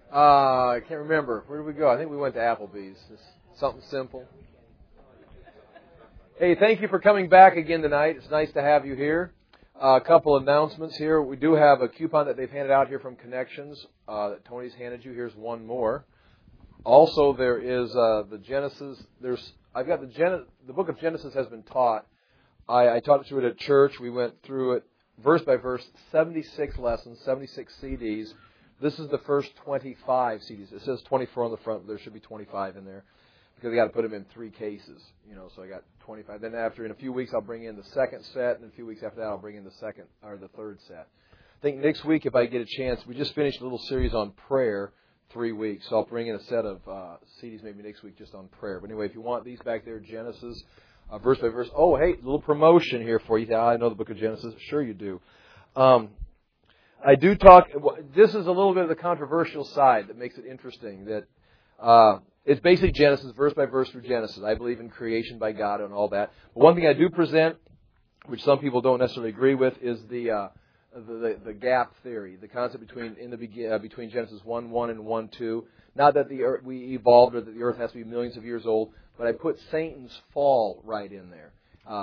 I can't remember. Where did we go? I think we went to Applebee's. It's something simple. Hey, thank you for coming back again tonight. It's nice to have you here. A couple announcements here. We do have a coupon that they've handed out here from Connections that Tony's handed you. Here's one more. Also, there is the Genesis. I've got the book of Genesis has been taught. I taught through it at church. We went through it verse by verse, 76 lessons, 76 CDs. This is the first 25 CDs. It says 24 on the front, but there should be 25 in there because I got to put them in 3 cases. So I got 25. Then in a few weeks, I'll bring in the second set, and a few weeks after that, I'll bring in the third set. I think next week, if I get a chance, we just finished a little series on prayer, 3 weeks. So I'll bring in a set of CDs maybe next week just on prayer. But anyway, if you want these back there, Genesis, verse by verse. Oh, hey, a little promotion here for you. I know the book of Genesis. Sure you do. I do talk, this is a little bit of the controversial side that makes it interesting, that it's basically Genesis, verse by verse through Genesis. I believe in creation by God and all that. But one thing I do present, which some people don't necessarily agree with, is the gap theory, the concept between Genesis 1:1 and 1:2. Not that we evolved or that the earth has to be millions of years old, but I put Satan's fall right in there.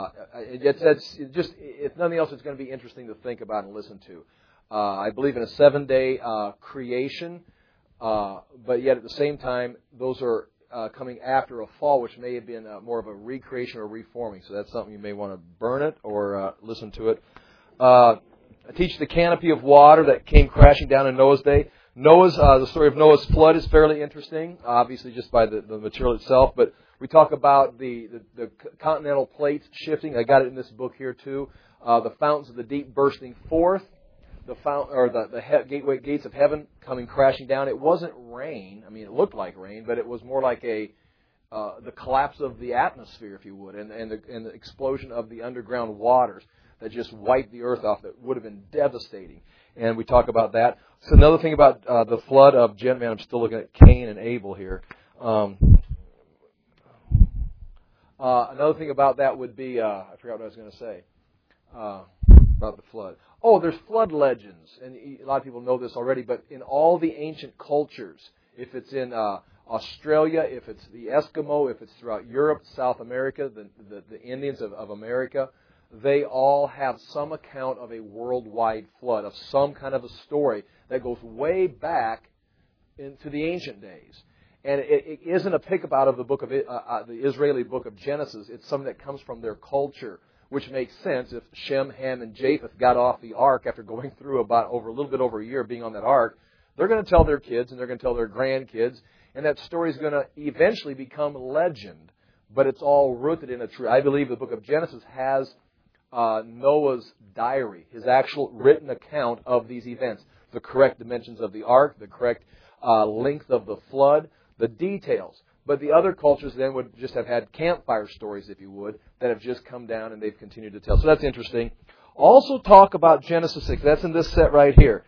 If nothing else, it's going to be interesting to think about and listen to. I believe in a 7-day creation, but yet at the same time, those are coming after a fall, which may have been more of a recreation or reforming. So that's something you may want to burn it or listen to it. I teach the canopy of water that came crashing down in Noah's day. The story of Noah's flood is fairly interesting, obviously just by the material itself, but we talk about the continental plates shifting. I got it in this book here too. The fountains of the deep bursting forth. The gates of heaven coming crashing down. It wasn't rain. I mean, it looked like rain, but it was more like the collapse of the atmosphere, if you would, and the explosion of the underground waters that just wiped the earth off. That would have been devastating. And we talk about that. So another thing about the flood of man, I'm still looking at Cain and Abel here. Another thing about that would be, I forgot what I was going to say. About the flood. Oh, there's flood legends, and a lot of people know this already, but in all the ancient cultures, if it's in Australia, if it's the Eskimo, if it's throughout Europe, South America, the Indians of America, they all have some account of a worldwide flood, of some kind of a story that goes way back into the ancient days. And it isn't a pick-up out of the book of the Israeli book of Genesis. It's something that comes from their culture, which makes sense if Shem, Ham, and Japheth got off the ark after going through a little bit over a year being on that ark. They're going to tell their kids and they're going to tell their grandkids, and that story is going to eventually become legend. But it's all rooted in a truth. I believe the book of Genesis has Noah's diary, his actual written account of these events, the correct dimensions of the ark, the correct length of the flood, the details. But the other cultures then would just have had campfire stories, if you would, that have just come down and they've continued to tell. So that's interesting. Also talk about Genesis 6. That's in this set right here.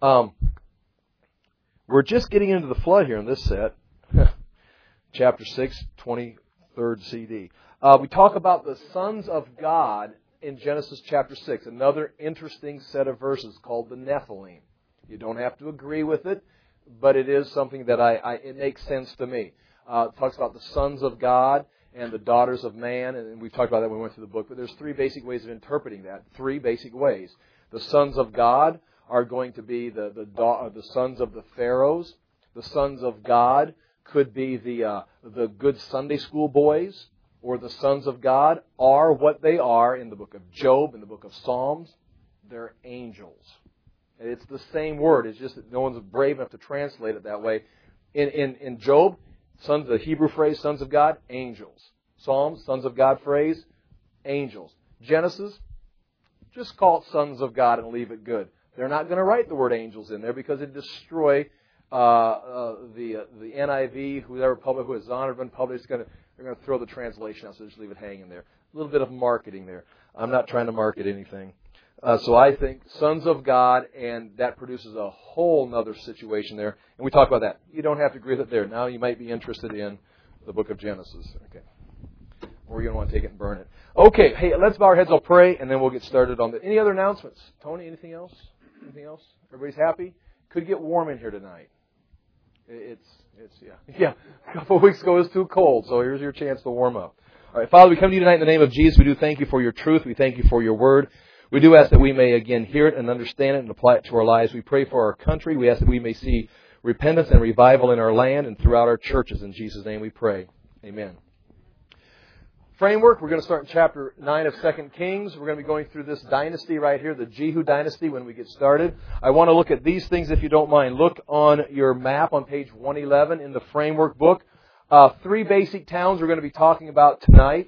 We're just getting into the flood here in this set. Chapter 6, 23rd CD. We talk about the sons of God in Genesis chapter 6. Another interesting set of verses called the Nephilim. You don't have to agree with it, but it is something that it makes sense to me. It talks about the sons of God and the daughters of man, and we've talked about that when we went through the book, but there's 3 basic ways of interpreting that. 3 basic ways. The sons of God are going to be the sons of the pharaohs. The sons of God could be the good Sunday school boys, or the sons of God are what they are in the book of Job, in the book of Psalms. They're angels. And it's the same word. It's just that no one's brave enough to translate it that way. In Job, the Hebrew phrase, sons of God, angels. Psalms, sons of God phrase, angels. Genesis, just call it sons of God and leave it good. They're not going to write the word angels in there because it'd destroy the NIV, who has honored been published. They're going to throw the translation out, so just leave it hanging there. A little bit of marketing there. I'm not trying to market anything. So I think sons of God, and that produces a whole other situation there. And we talk about that. You don't have to agree with it there. Now you might be interested in the book of Genesis. Okay. Or you don't want to take it and burn it. Okay. Hey, let's bow our heads. I'll pray, and then we'll get started on any other announcements. Tony, anything else? Anything else? Everybody's happy? Could get warm in here tonight. Yeah. A couple of weeks ago it was too cold, so here's your chance to warm up. All right, Father, we come to you tonight in the name of Jesus. We do thank you for your truth. We thank you for your word. We do ask that we may again hear it and understand it and apply it to our lives. We pray for our country. We ask that we may see repentance and revival in our land and throughout our churches. In Jesus' name we pray. Amen. Framework, we're going to start in chapter 9 of 2 Kings. We're going to be going through this dynasty right here, the Jehu dynasty, when we get started. I want to look at these things if you don't mind. Look on your map on page 111 in the framework book. 3 basic towns we're going to be talking about tonight.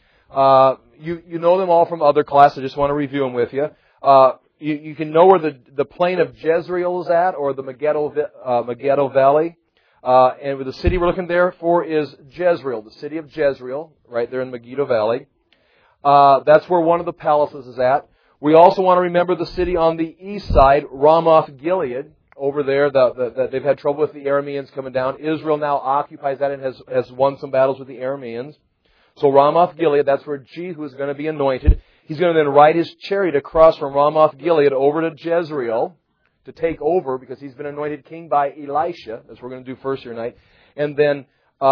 You know them all from other classes. I just want to review them with you. You can know where the plain of Jezreel is at, or the Megiddo Valley. And the city we're looking there for is Jezreel, the city of Jezreel, right there in Megiddo Valley. That's where one of the palaces is at. We also want to remember the city on the east side, Ramoth Gilead, over there. They've had trouble with the Arameans coming down. Israel now occupies that and has won some battles with the Arameans. So Ramoth Gilead, that's where Jehu is going to be anointed. He's going to then ride his chariot across from Ramoth Gilead over to Jezreel to take over, because he's been anointed king by Elisha. That's what we're going to do first here tonight. And then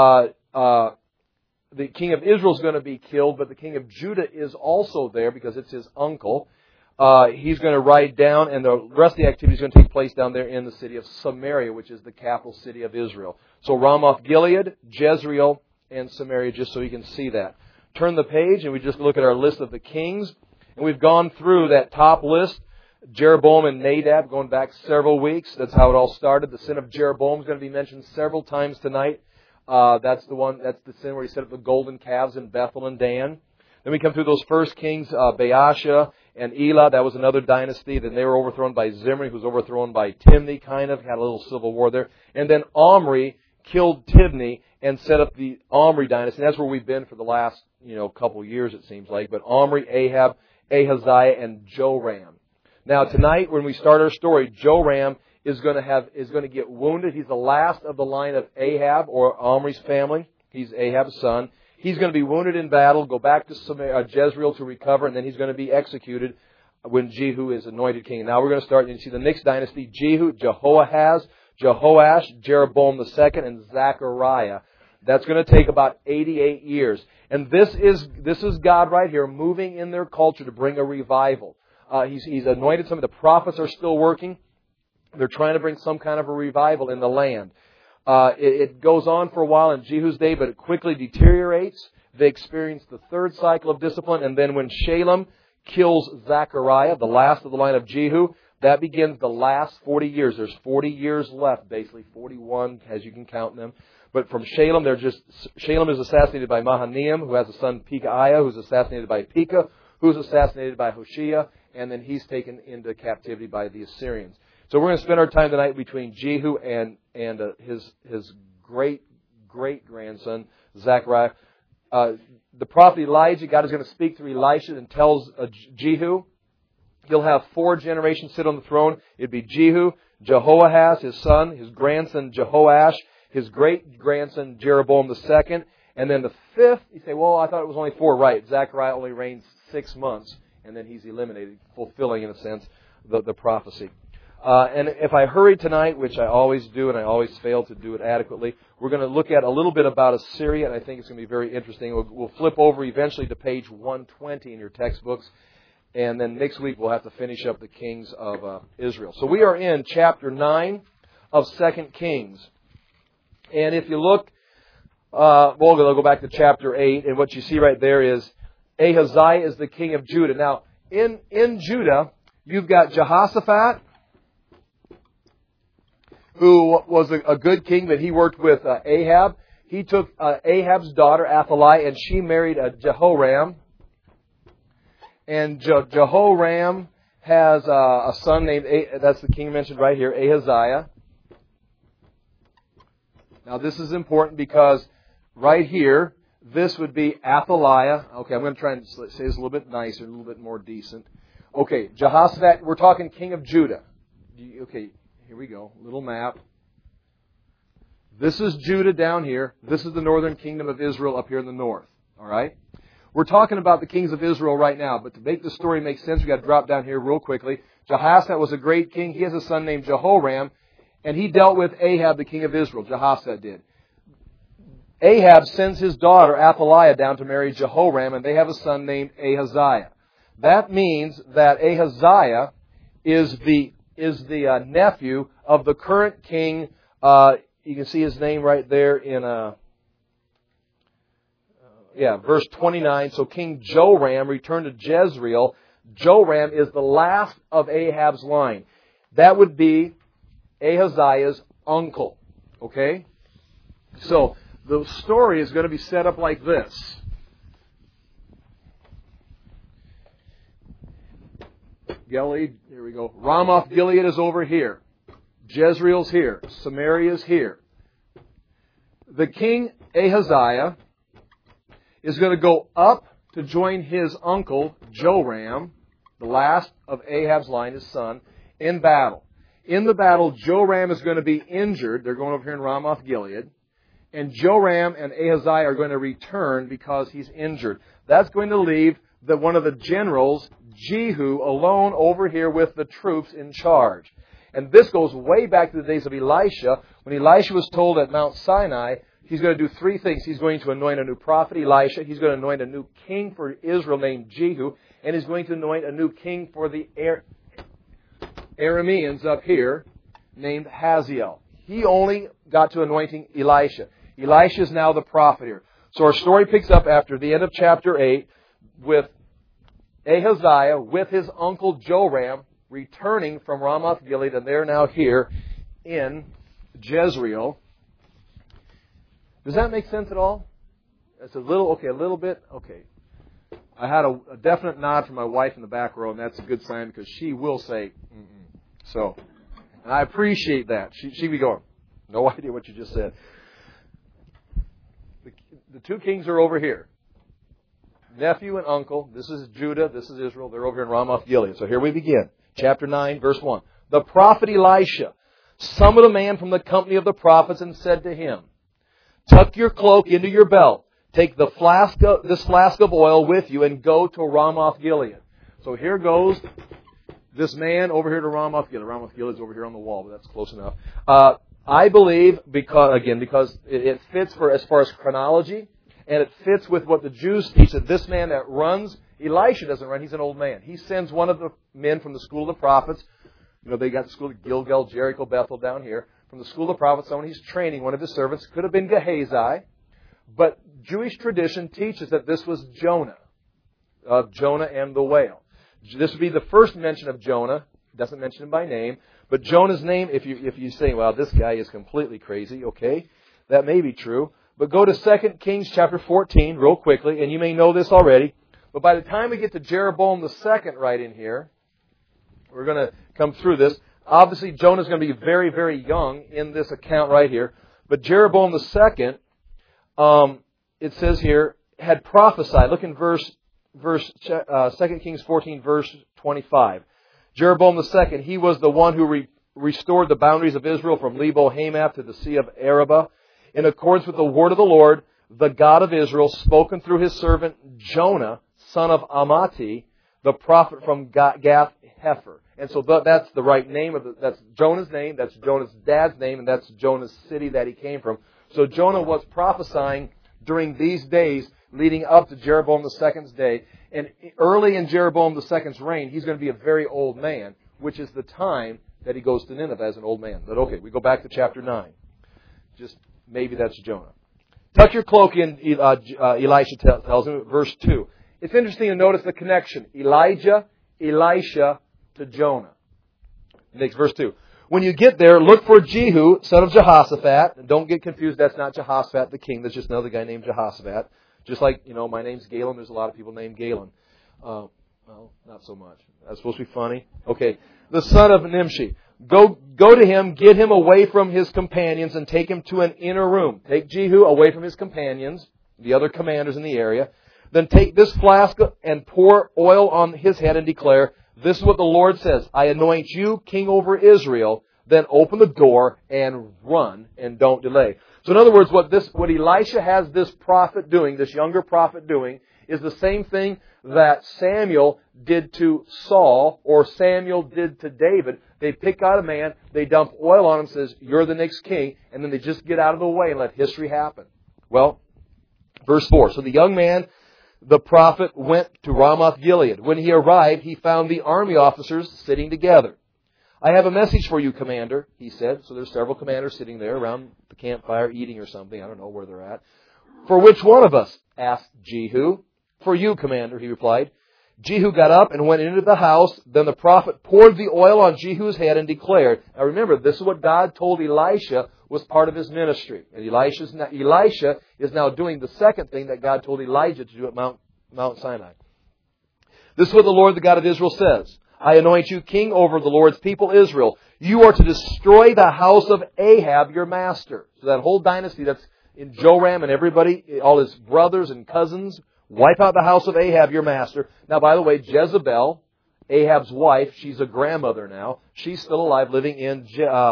the king of Israel is going to be killed, but the king of Judah is also there because it's his uncle. He's going to ride down, and the rest of the activity is going to take place down there in the city of Samaria, which is the capital city of Israel. So Ramoth Gilead, Jezreel, and Samaria, just so you can see that. Turn the page, and we just look at our list of the kings. And we've gone through that top list. Jeroboam and Nadab, going back several weeks. That's how it all started. The sin of Jeroboam is going to be mentioned several times tonight. That's the sin where he set up the golden calves in Bethel and Dan. Then we come through those first kings, Baasha and Elah. That was another dynasty. Then they were overthrown by Zimri, who was overthrown by Tibni, kind of. Had a little civil war there. And then Omri killed Tibni and set up the Omri dynasty. And that's where we've been for the last, couple years, it seems like. But Omri, Ahab, Ahaziah, and Joram. Now tonight, when we start our story, Joram is going to get wounded. He's the last of the line of Ahab or Omri's family. He's Ahab's son. He's going to be wounded in battle, go back to Jezreel to recover, and then he's going to be executed when Jehu is anointed king. Now we're going to start. You see the next dynasty: Jehu, Jehoahaz, Jehoash, Jeroboam II, and Zechariah. That's going to take about 88 years. And this is God right here moving in their culture to bring a revival. He's anointed some of the prophets are still working. They're trying to bring some kind of a revival in the land. It goes on for a while in Jehu's day, but it quickly deteriorates. They experience the third cycle of discipline, and then when Shalem kills Zechariah, the last of the line of Jehu, that begins the last 40 years. There's 40 years left, basically 41 as you can count them. But from Shalem, Shalem is assassinated by Mahanaim, who has a son Pekahiah, who's assassinated by Pekah, who's assassinated by Hoshea, and then he's taken into captivity by the Assyrians. So we're going to spend our time tonight between Jehu and his great grandson Zechariah. The prophet Elijah, God is going to speak through Elisha and tells Jehu he'll have 4 generations sit on the throne. It'd be Jehu, Jehoahaz, his son, his grandson Jehoash, his great grandson Jeroboam II, and then the 5th. You say, well, I thought it was only 4. Right? Zechariah only reigns 6 months. And then he's eliminated, fulfilling, in a sense, the prophecy. And if I hurry tonight, which I always do, and I always fail to do it adequately, we're going to look at a little bit about Assyria, and I think it's going to be very interesting. We'll flip over eventually to page 120 in your textbooks, and then next week we'll have to finish up the kings of Israel. So we are in chapter 9 of 2 Kings. And if you look, we'll go back to chapter 8, and what you see right there is Ahaziah is the king of Judah. Now, in Judah, you've got Jehoshaphat, who was a good king, but he worked with Ahab. He took Ahab's daughter, Athaliah, and she married Jehoram. And Jehoram has a son named, that's the king mentioned right here, Ahaziah. Now, this is important because right here, this would be Athaliah. Okay, I'm going to try and say this a little bit nicer, a little bit more decent. Okay, Jehoshaphat, we're talking king of Judah. Okay, here we go. Little map. This is Judah down here. This is the northern kingdom of Israel up here in the north. All right? We're talking about the kings of Israel right now, but to make the story make sense, we've got to drop down here real quickly. Jehoshaphat was a great king. He has a son named Jehoram. And he dealt with Ahab, the king of Israel. Jehoshaphat did. Ahab sends his daughter Athaliah down to marry Jehoram, and they have a son named Ahaziah. That means that Ahaziah is the nephew of the current king. You can see his name right there in verse 29. So King Joram returned to Jezreel. Joram is the last of Ahab's line. That would be Ahaziah's uncle. Okay? So the story is going to be set up like this. Gilead, here we go. Ramoth Gilead is over here. Jezreel's here. Samaria's here. The king Ahaziah is going to go up to join his uncle Joram, the last of Ahab's line, his son, in battle. In the battle, Joram is going to be injured. They're going over here in Ramoth Gilead. And Joram and Ahaziah are going to return because he's injured. That's going to leave one of the generals, Jehu, alone over here with the troops in charge. And this goes way back to the days of Elisha. When Elisha was told at Mount Sinai, he's going to do three things. He's going to anoint a new prophet, Elisha. He's going to anoint a new king for Israel named Jehu. And he's going to anoint a new king for the Arameans up here named Hazael. He only got to anointing Elisha. Elisha is now the prophet here. So our story picks up after the end of chapter 8 with Ahaziah with his uncle Joram returning from Ramoth Gilead, and they're now here in Jezreel. Does that make sense at all? It's a little bit. Okay. I had a definite nod from my wife in the back row, and that's a good sign because she will say, mm-mm. So, and I appreciate that. She'd be going, no idea what you just said. The two kings are over here. Nephew and uncle. This is Judah. This is Israel. They're over here in Ramoth Gilead. So here we begin. Chapter 9, verse 1. The prophet Elisha summoned a man from the company of the prophets and said to him, tuck your cloak into your belt. Take this flask of oil with you and go to Ramoth Gilead. So here goes this man over here to Ramoth Gilead. Ramoth Gilead's over here on the wall, but that's close enough. I believe because it fits as far as chronology, and it fits with what the Jews teach, that this man that runs, Elisha doesn't run, he's an old man. He sends one of the men from the school of the prophets. You know, they got the school of Gilgal, Jericho, Bethel down here. From the school of the prophets, someone he's training, one of his servants. Could have been Gehazi. But Jewish tradition teaches that this was Jonah, of Jonah and the whale. This would be the first mention of Jonah. It doesn't mention him by name. But Jonah's name, if you say, well, this guy is completely crazy, okay, that may be true. But go to 2 Kings chapter 14 real quickly, and you may know this already. But by the time we get to Jeroboam II right in here, we're going to come through this. Obviously, Jonah's going to be very, very young in this account right here. But Jeroboam II, it says here, had prophesied. Look in 2 Kings 14, verse 25. Jeroboam II, he was the one who restored the boundaries of Israel from Lebo Hamath to the Sea of Arabah, in accordance with the word of the Lord, the God of Israel, spoken through his servant Jonah, son of Amittai, the prophet from Gath Hepher. And so that's the right name that's Jonah's name, that's Jonah's dad's name, and that's Jonah's city that he came from. So Jonah was prophesying during these days leading up to Jeroboam II's day. And early in Jeroboam II's reign, he's going to be a very old man, which is the time that he goes to Nineveh as an old man. But okay, we go back to chapter 9. Just maybe that's Jonah. Tuck your cloak in, Elisha tells him, verse 2. It's interesting to notice the connection. Elijah, Elisha to Jonah. Next, verse 2. When you get there, look for Jehu, son of Jehoshaphat. And don't get confused, that's not Jehoshaphat the king. There's just another guy named Jehoshaphat. Just like, my name's Galen. There's a lot of people named Galen. Well, not so much. That's supposed to be funny. Okay. The son of Nimshi. Go to him, get him away from his companions, and take him to an inner room. Take Jehu away from his companions, the other commanders in the area. Then take this flask and pour oil on his head and declare, this is what the Lord says. I anoint you king over Israel. then open the door and run and don't delay. So in other words, what Elisha has this prophet doing, this younger prophet doing, is the same thing that Samuel did to Saul or Samuel did to David. They pick out a man, they dump oil on him, says, you're the next king, and then they just get out of the way and let history happen. Well, verse 4, so the young man, the prophet, went to Ramoth Gilead. When he arrived, he found the army officers sitting together. I have a message for you, commander, he said. So there's several commanders sitting there around the campfire eating or something. I don't know where they're at. For which one of us? Asked Jehu. For you, commander, he replied. Jehu got up and went into the house. Then the prophet poured the oil on Jehu's head and declared. Now remember, this is what God told Elisha was part of his ministry. And Elisha is now doing the second thing that God told Elijah to do at Mount Sinai. This is what the Lord, the God of Israel, says. I anoint you king over the Lord's people, Israel. You are to destroy the house of Ahab, your master. So that whole dynasty that's in Joram and everybody, all his brothers and cousins, wipe out the house of Ahab, your master. Now, by the way, Jezebel, Ahab's wife, she's a grandmother now. She's still alive, living in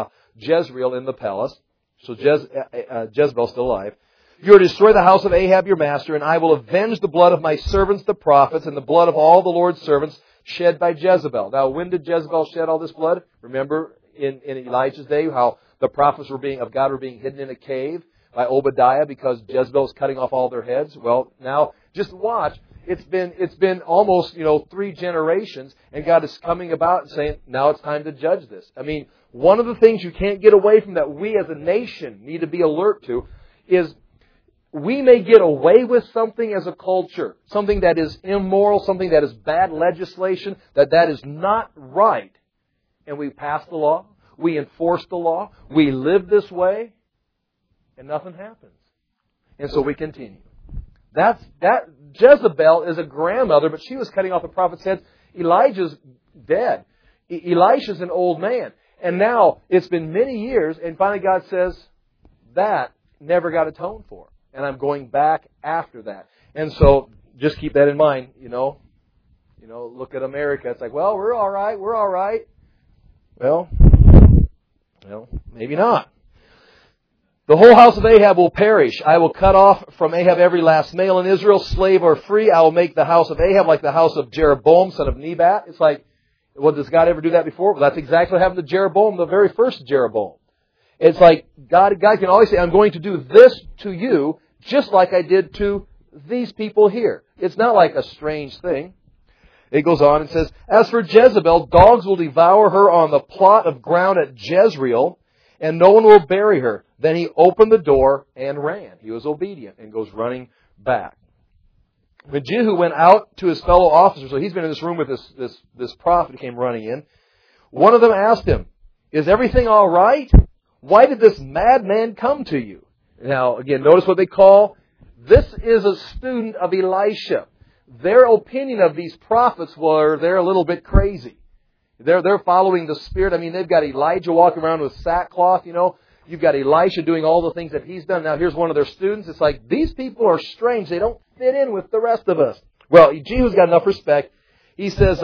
Jezreel in the palace. So Jezebel's still alive. You are to destroy the house of Ahab, your master, and I will avenge the blood of my servants, the prophets, and the blood of all the Lord's servants shed by Jezebel. Now, when did Jezebel shed all this blood? Remember in Elijah's day how the prophets of God were being hidden in a cave by Obadiah because Jezebel was cutting off all their heads? Well, now, just watch. It's been almost, 3 generations, and God is coming about and saying, now it's time to judge this. I mean, one of the things you can't get away from that we as a nation need to be alert to is we may get away with something as a culture, something that is immoral, something that is bad legislation, that is not right. And we pass the law, we enforce the law, we live this way, and nothing happens. And so we continue. That Jezebel is a grandmother, but she was cutting off the prophet's head. Elijah's dead. Elisha's an old man. And now it's been many years, and finally God says, that never got atoned for. And I'm going back after that. And so just keep that in mind, look at America. It's like, well, we're all right. Well, maybe not. The whole house of Ahab will perish. I will cut off from Ahab every last male in Israel, slave or free. I will make the house of Ahab like the house of Jeroboam, son of Nebat. It's like, well, does God ever do that before? Well, that's exactly what happened to Jeroboam, the very first Jeroboam. It's like God can always say, I'm going to do this to you just like I did to these people here. It's not like a strange thing. It goes on and says, as for Jezebel, dogs will devour her on the plot of ground at Jezreel, and no one will bury her. Then he opened the door and ran. He was obedient and goes running back. When Jehu went out to his fellow officers, so he's been in this room with this prophet who came running in, one of them asked him, is everything all right? Why did this madman come to you? Now, again, notice what they call, this is a student of Elisha. Their opinion of these prophets they're a little bit crazy. They're following the Spirit. I mean, they've got Elijah walking around with sackcloth, You've got Elisha doing all the things that he's done. Now, here's one of their students. It's like, these people are strange. They don't fit in with the rest of us. Well, Jehu's got enough respect. He says,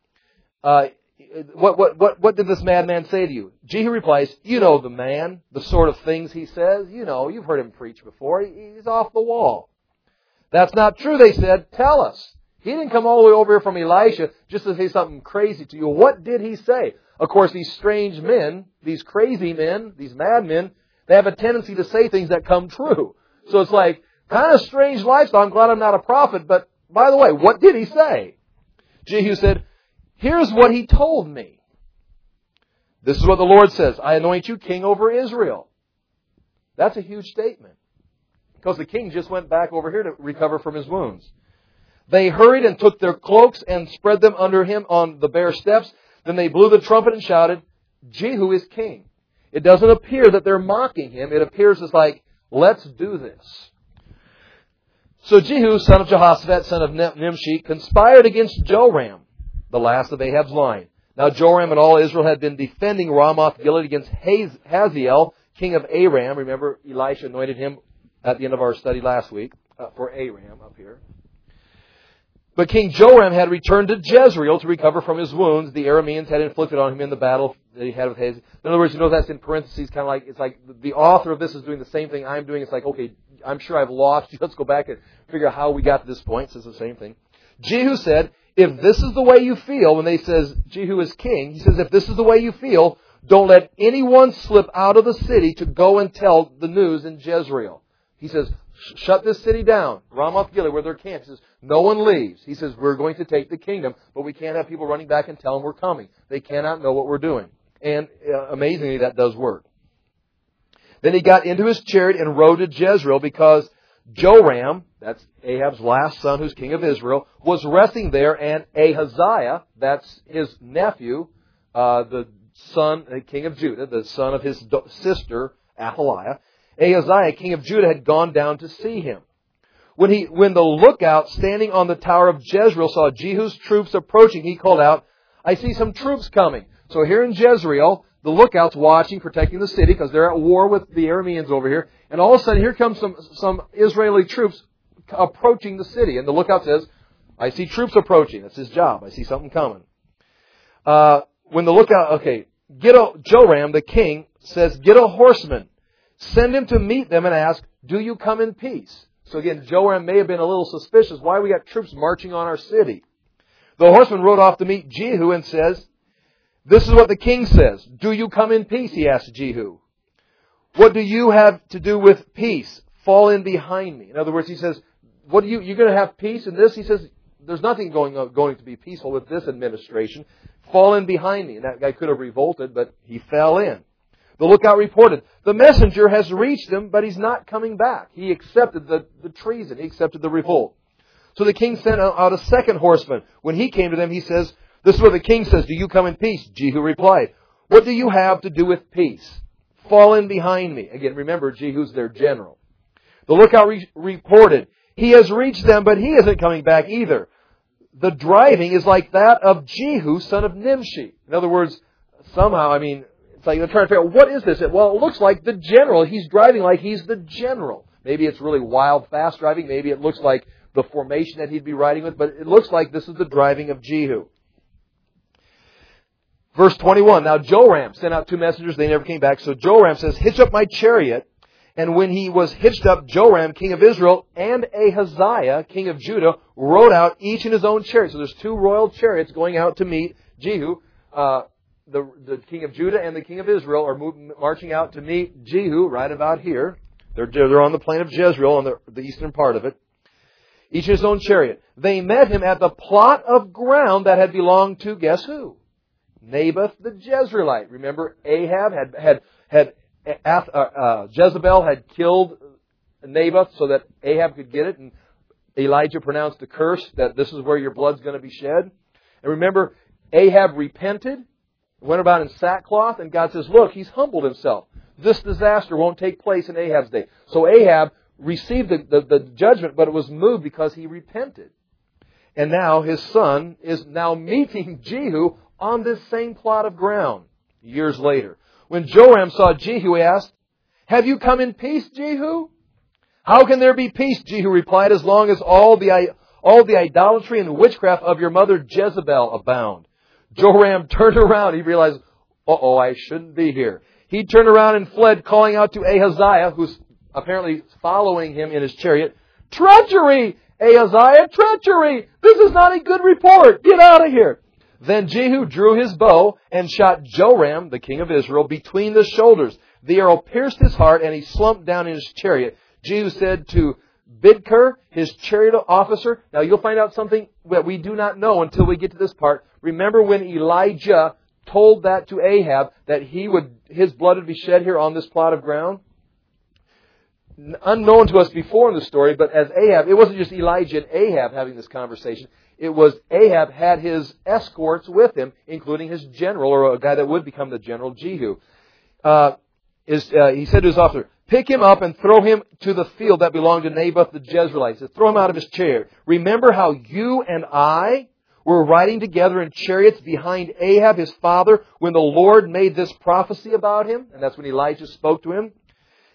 what did this madman say to you? Jehu replies, you know the man, the sort of things he says. You've heard him preach before. He's off the wall. That's not true, they said. Tell us. He didn't come all the way over here from Elisha just to say something crazy to you. What did he say? Of course, these strange men, these crazy men, these madmen, they have a tendency to say things that come true. So it's like, kind of strange lifestyle. I'm glad I'm not a prophet, but by the way, what did he say? Jehu said, here's what he told me. This is what the Lord says. I anoint you king over Israel. That's a huge statement. Because the king just went back over here to recover from his wounds. They hurried and took their cloaks and spread them under him on the bare steps. Then they blew the trumpet and shouted, Jehu is king. It doesn't appear that they're mocking him. It appears as like, let's do this. So Jehu, son of Jehoshaphat, son of Nimshi, conspired against Joram, the last of Ahab's line. Now Joram and all Israel had been defending Ramoth Gilead against Hazael, king of Aram. Remember, Elisha anointed him at the end of our study last week for Aram up here. But King Joram had returned to Jezreel to recover from his wounds the Arameans had inflicted on him in the battle that he had with Hazael. In other words, you know that's in parentheses, kind of like, it's like the author of this is doing the same thing I'm doing. It's like, okay, I'm sure I've lost you. Let's go back and figure out how we got to this point. So it's the same thing. Jehu said, if this is the way you feel, when they says Jehu is king, he says, if this is the way you feel, don't let anyone slip out of the city to go and tell the news in Jezreel. He says, shut this city down, Ramoth Gilead, where they're camped. He says, no one leaves. He says, we're going to take the kingdom, but we can't have people running back and telling we're coming. They cannot know what we're doing. And amazingly, that does work. Then he got into his chariot and rode to Jezreel because Joram, that's Ahab's last son who's king of Israel, was resting there, and Ahaziah, that's his nephew, the son, king of Judah, the son of his sister, Athaliah, Ahaziah, king of Judah, had gone down to see him. When the lookout standing on the tower of Jezreel saw Jehu's troops approaching, he called out, I see some troops coming. So here in Jezreel, the lookout's watching, protecting the city, because they're at war with the Arameans over here. And all of a sudden, here comes some Israeli troops approaching the city. And the lookout says, I see troops approaching. That's his job. I see something coming. When the lookout, Joram, the king, says, get a horseman. Send him to meet them and ask, do you come in peace? So again, Joram may have been a little suspicious. Why we got troops marching on our city? The horseman rode off to meet Jehu and says, this is what the king says. Do you come in peace? He asked Jehu. What do you have to do with peace? Fall in behind me. In other words, he says, what you're going to have peace in this? He says, there's nothing going to be peaceful with this administration. Fall in behind me. And that guy could have revolted, but he fell in. The lookout reported, the messenger has reached him, but he's not coming back. He accepted the treason. He accepted the revolt. So the king sent out a second horseman. When he came to them, he says, this is what the king says, do you come in peace? Jehu replied, what do you have to do with peace? Fall in behind me. Again, remember, Jehu's their general. The lookout reported, he has reached them, but he isn't coming back either. The driving is like that of Jehu, son of Nimshi. In other words, somehow, it's like they're trying to figure out, what is this? Well, it looks like the general. He's driving like he's the general. Maybe it's really wild, fast driving. Maybe it looks like the formation that he'd be riding with. But it looks like this is the driving of Jehu. Verse 21, now Joram sent out two messengers. They never came back. So Joram says, hitch up my chariot. And when he was hitched up, Joram, king of Israel, and Ahaziah, king of Judah, rode out, each in his own chariot. So there's two royal chariots going out to meet Jehu. The king of Judah and the king of Israel are marching out to meet Jehu right about here. They're on the plain of Jezreel, on the eastern part of it. Each in his own chariot. They met him at the plot of ground that had belonged to, guess who? Naboth the Jezreelite. Remember, Ahab Jezebel had killed Naboth so that Ahab could get it, and Elijah pronounced the curse that this is where your blood's going to be shed. And remember, Ahab repented, went about in sackcloth, and God says, look, he's humbled himself. This disaster won't take place in Ahab's day. So Ahab received the judgment, but it was moved because he repented. And now his son is now meeting Jehu on this same plot of ground years later. When Joram saw Jehu, he asked, have you come in peace, Jehu? How can there be peace, Jehu replied, as long as all the idolatry and witchcraft of your mother Jezebel abound? Joram turned around. He realized, I shouldn't be here. He turned around and fled, calling out to Ahaziah, who's apparently following him in his chariot, treachery! Ahaziah, treachery! This is not a good report. Get out of here. Then Jehu drew his bow and shot Joram, the king of Israel, between the shoulders. The arrow pierced his heart, and he slumped down in his chariot. Jehu said to Bidkar, his chariot officer, now you'll find out something that we do not know until we get to this part. Remember when Elijah told that to Ahab, that his blood would be shed here on this plot of ground? Unknown to us before in the story, but as Ahab, it wasn't just Elijah and Ahab having this conversation. It was Ahab had his escorts with him, including his general, or a guy that would become the general, Jehu. He said to his officer, pick him up and throw him to the field that belonged to Naboth the Jezreelite. He said, throw him out of his chariot. Remember how you and I were riding together in chariots behind Ahab, his father, when the Lord made this prophecy about him? And that's when Elijah spoke to him.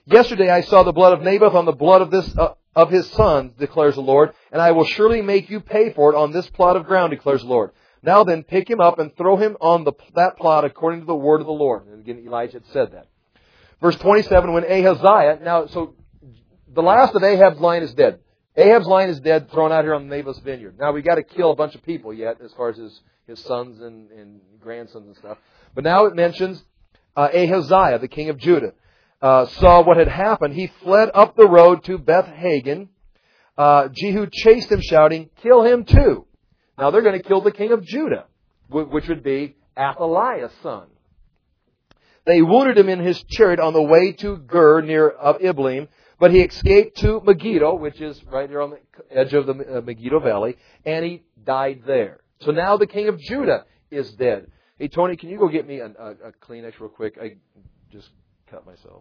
Yesterday I saw the blood of Naboth on the blood of his sons, declares the Lord, and I will surely make you pay for it on this plot of ground, declares the Lord. Now then, pick him up and throw him on that plot according to the word of the Lord. And again, Elijah had said that. Verse 27, when Ahaziah, now, so the last of Ahab's line is dead. Ahab's line is dead, thrown out here on Naboth's vineyard. Now, we got to kill a bunch of people yet, as far as his sons and grandsons and stuff. But now it mentions Ahaziah, the king of Judah, saw what had happened. He fled up the road to Beth-Hagen. Jehu chased him, shouting, "Kill him too." Now they're going to kill the king of Judah, which would be Athaliah's son. They wounded him in his chariot on the way to Gur near Iblim, but he escaped to Megiddo, which is right there on the edge of the Megiddo Valley, and he died there. So now the king of Judah is dead. Hey, Tony, can you go get me a Kleenex real quick? I just cut myself.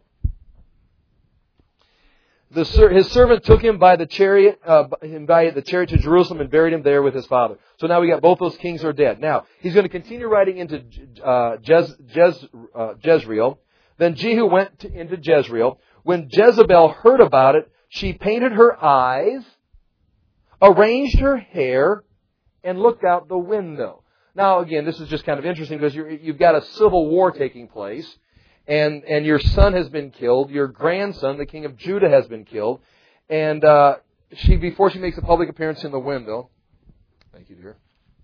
His servant took him by the chariot, to Jerusalem and buried him there with his father. So now we got both those kings are dead. Now he's going to continue riding into Jezreel. Then Jehu went into Jezreel. When Jezebel heard about it, she painted her eyes, arranged her hair, and looked out the window. Now again, this is just kind of interesting because you've got a civil war taking place. And your son has been killed. Your grandson, the king of Judah, has been killed. And before she makes a public appearance in the window, thank you, dear.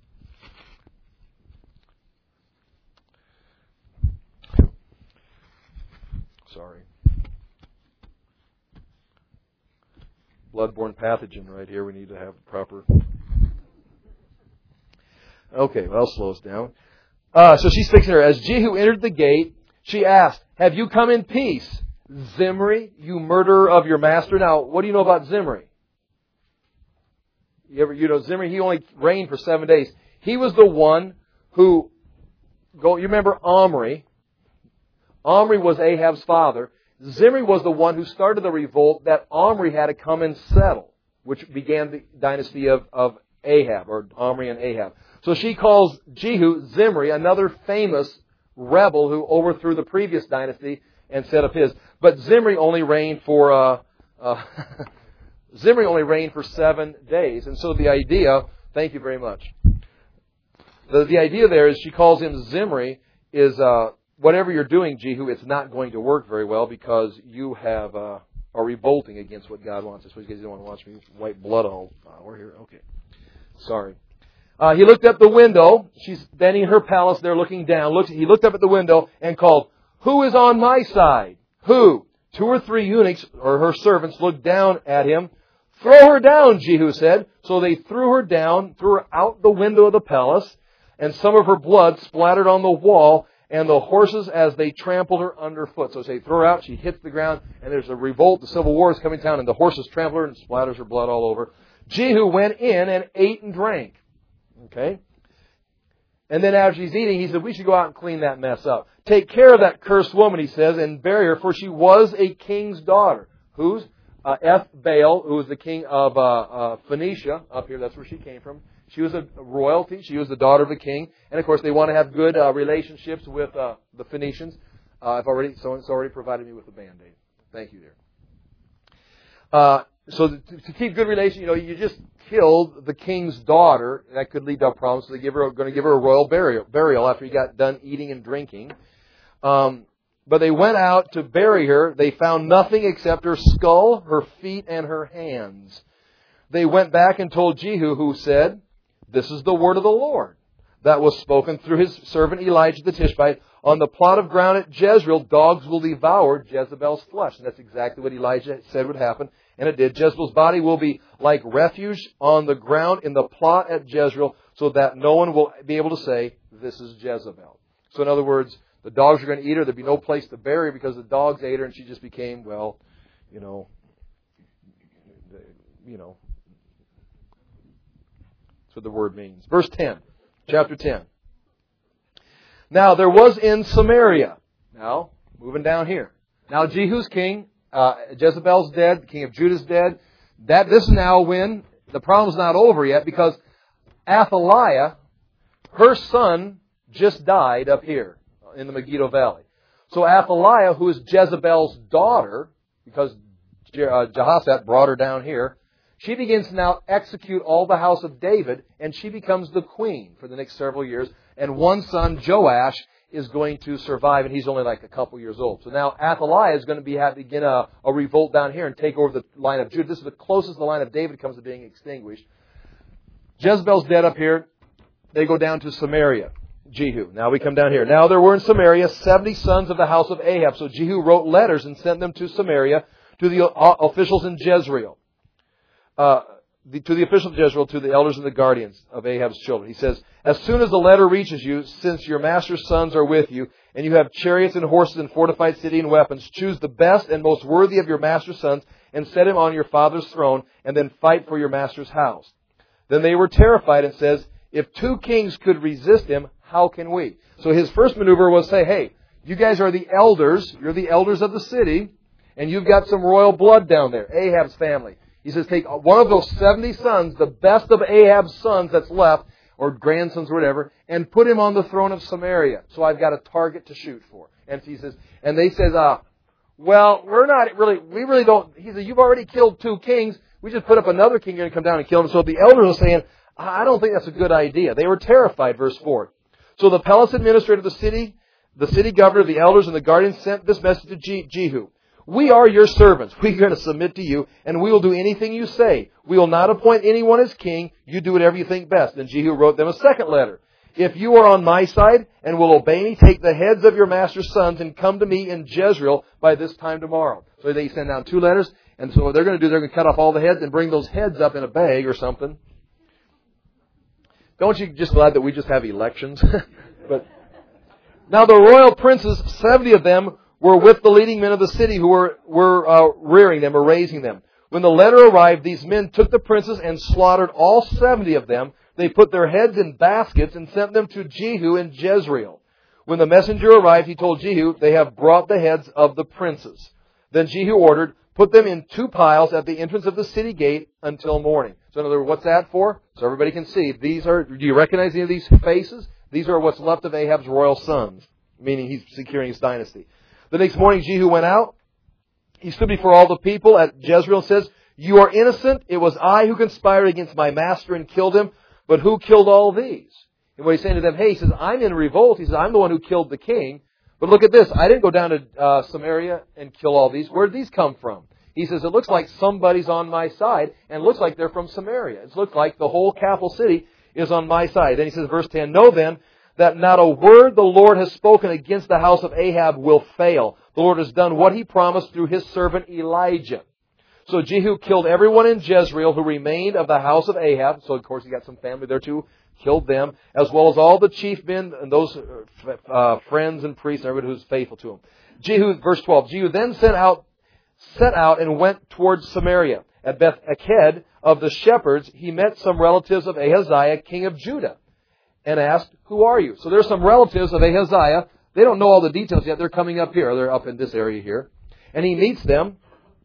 Sorry, bloodborne pathogen right here. We need to have proper. Okay, well, I'll slow us down. So she's fixing her. As Jehu entered the gate, she asked, "Have you come in peace, Zimri, you murderer of your master?" Now, what do you know about Zimri? You know Zimri, he only reigned for 7 days. He was the one who, you remember Omri? Omri was Ahab's father. Zimri was the one who started the revolt that Omri had to come and settle, which began the dynasty of Ahab, or Omri and Ahab. So she calls Jehu Zimri, another famous rebel who overthrew the previous dynasty and set up his. But Zimri only reigned for 7 days. And so the idea, thank you very much. The idea there is she calls him Zimri is whatever you're doing, Jehu, it's not going to work very well because you are revolting against what God wants. That's what you guys don't want to watch me wipe blood all. We're here. Okay. Sorry. He looked up the window. She's standing in her palace there looking down. He looked up at the window and called, "Who is on my side?" Who? 2 or 3 eunuchs, or her servants, looked down at him. "Throw her down," Jehu said. So they threw her down, threw her out the window of the palace, and some of her blood splattered on the wall and the horses as they trampled her underfoot. So they throw her out, she hits the ground, and there's a revolt. The civil war is coming down, and the horses trample her and splatters her blood all over. Jehu went in and ate and drank. Okay? And then after she's eating, he said, "We should go out and clean that mess up. Take care of that cursed woman," he says, "and bury her, for she was a king's daughter." Whose? Ethbaal, who was the king of Phoenicia. Up here, that's where she came from. She was a royalty. She was the daughter of a king. And of course, they want to have good relationships with the Phoenicians. Someone's already provided me with a Band-Aid. Thank you, dear. So to keep good relations, you just killed the king's daughter. That could lead to a problem. So they're going to give her a royal burial after he got done eating and drinking. But they went out to bury her. They found nothing except her skull, her feet, and her hands. They went back and told Jehu, who said, "This is the word of the Lord that was spoken through his servant Elijah the Tishbite. On the plot of ground at Jezreel, dogs will devour Jezebel's flesh." And that's exactly what Elijah said would happen. And it did. Jezebel's body will be like refuge on the ground in the plot at Jezreel, so that no one will be able to say, "This is Jezebel." So in other words, the dogs are going to eat her. There'd be no place to bury her because the dogs ate her, and she just became, that's what the word means. Verse 10, chapter 10. Now there was in Samaria. Now, moving down here. Now Jehu's king. Jezebel's dead. The king of Judah's dead. This is now when the problem's not over yet, because Athaliah, her son, just died up here in the Megiddo Valley. So Athaliah, who is Jezebel's daughter, because Jehoshaphat brought her down here. She begins to now execute all the house of David, and she becomes the queen for the next several years. And one son, Joash, is going to survive, and he's only like a couple years old. So now Athaliah is going to begin a revolt down here and take over the line of Judah. This is the closest the line of David comes to being extinguished. Jezebel's dead up here. They go down to Samaria. Jehu. Now we come down here. Now there were in Samaria 70 sons of the house of Ahab. So Jehu wrote letters and sent them to Samaria to the officials in Jezreel. To the officials of Jezreel, to the elders and the guardians of Ahab's children. He says, as soon as the letter reaches you, since your master's sons are with you, and you have chariots and horses and fortified city and weapons, choose the best and most worthy of your master's sons and set him on your father's throne, and then fight for your master's house. Then they were terrified and says, if 2 kings could resist him, how can we? So his first maneuver was say, hey, you guys are the elders, you're the elders of the city, and you've got some royal blood down there, Ahab's family. He says, take one of those 70 sons, the best of Ahab's sons that's left, or grandsons or whatever, and put him on the throne of Samaria. So I've got a target to shoot for. And he says, and they says, well, we really don't, he says, you've already killed 2 kings. We just put up another king, you're going to come down and kill him. So the elders are saying, I don't think that's a good idea. They were terrified, verse 4. So the palace administrator of the city governor, the elders, and the guardians sent this message to Jehu. We are your servants. We are going to submit to you, and we will do anything you say. We will not appoint anyone as king. You do whatever you think best. Then Jehu wrote them a second letter. If you are on my side and will obey me, take the heads of your master's sons and come to me in Jezreel by this time tomorrow. So they send down 2 letters, and so what they're going to do, they're going to cut off all the heads and bring those heads up in a bag or something. Don't you just glad that we just have elections? But now the royal princes, 70 of them, were with the leading men of the city who were rearing them or raising them. When the letter arrived, these men took the princes and slaughtered all 70 of them. They put their heads in baskets and sent them to Jehu in Jezreel. When the messenger arrived, he told Jehu, they have brought the heads of the princes. Then Jehu ordered, put them in 2 piles at the entrance of the city gate until morning. So in other words, what's that for? So everybody can see. Do you recognize any of these faces? These are what's left of Ahab's royal sons, meaning he's securing his dynasty. The next morning, Jehu went out. He stood before all the people at Jezreel and says, you are innocent. It was I who conspired against my master and killed him. But who killed all these? And what he's saying to them, hey, he says, I'm in revolt. He says, I'm the one who killed the king. But look at this. I didn't go down to Samaria and kill all these. Where did these come from? He says, it looks like somebody's on my side, and it looks like they're from Samaria. It looks like the whole capital city is on my side. Then he says, verse 10, know then that not a word the Lord has spoken against the house of Ahab will fail. The Lord has done what He promised through His servant Elijah. So Jehu killed everyone in Jezreel who remained of the house of Ahab. So of course he got some family there too. Killed them, as well as all the chief men and those friends and priests and everybody who's faithful to him. Jehu, verse 12, Jehu then set out and went towards Samaria. At Beth-Eked of the shepherds, he met some relatives of Ahaziah, king of Judah, and asked, who are you? So there's some relatives of Ahaziah. They don't know all the details yet. They're coming up here. They're up in this area here. And he meets them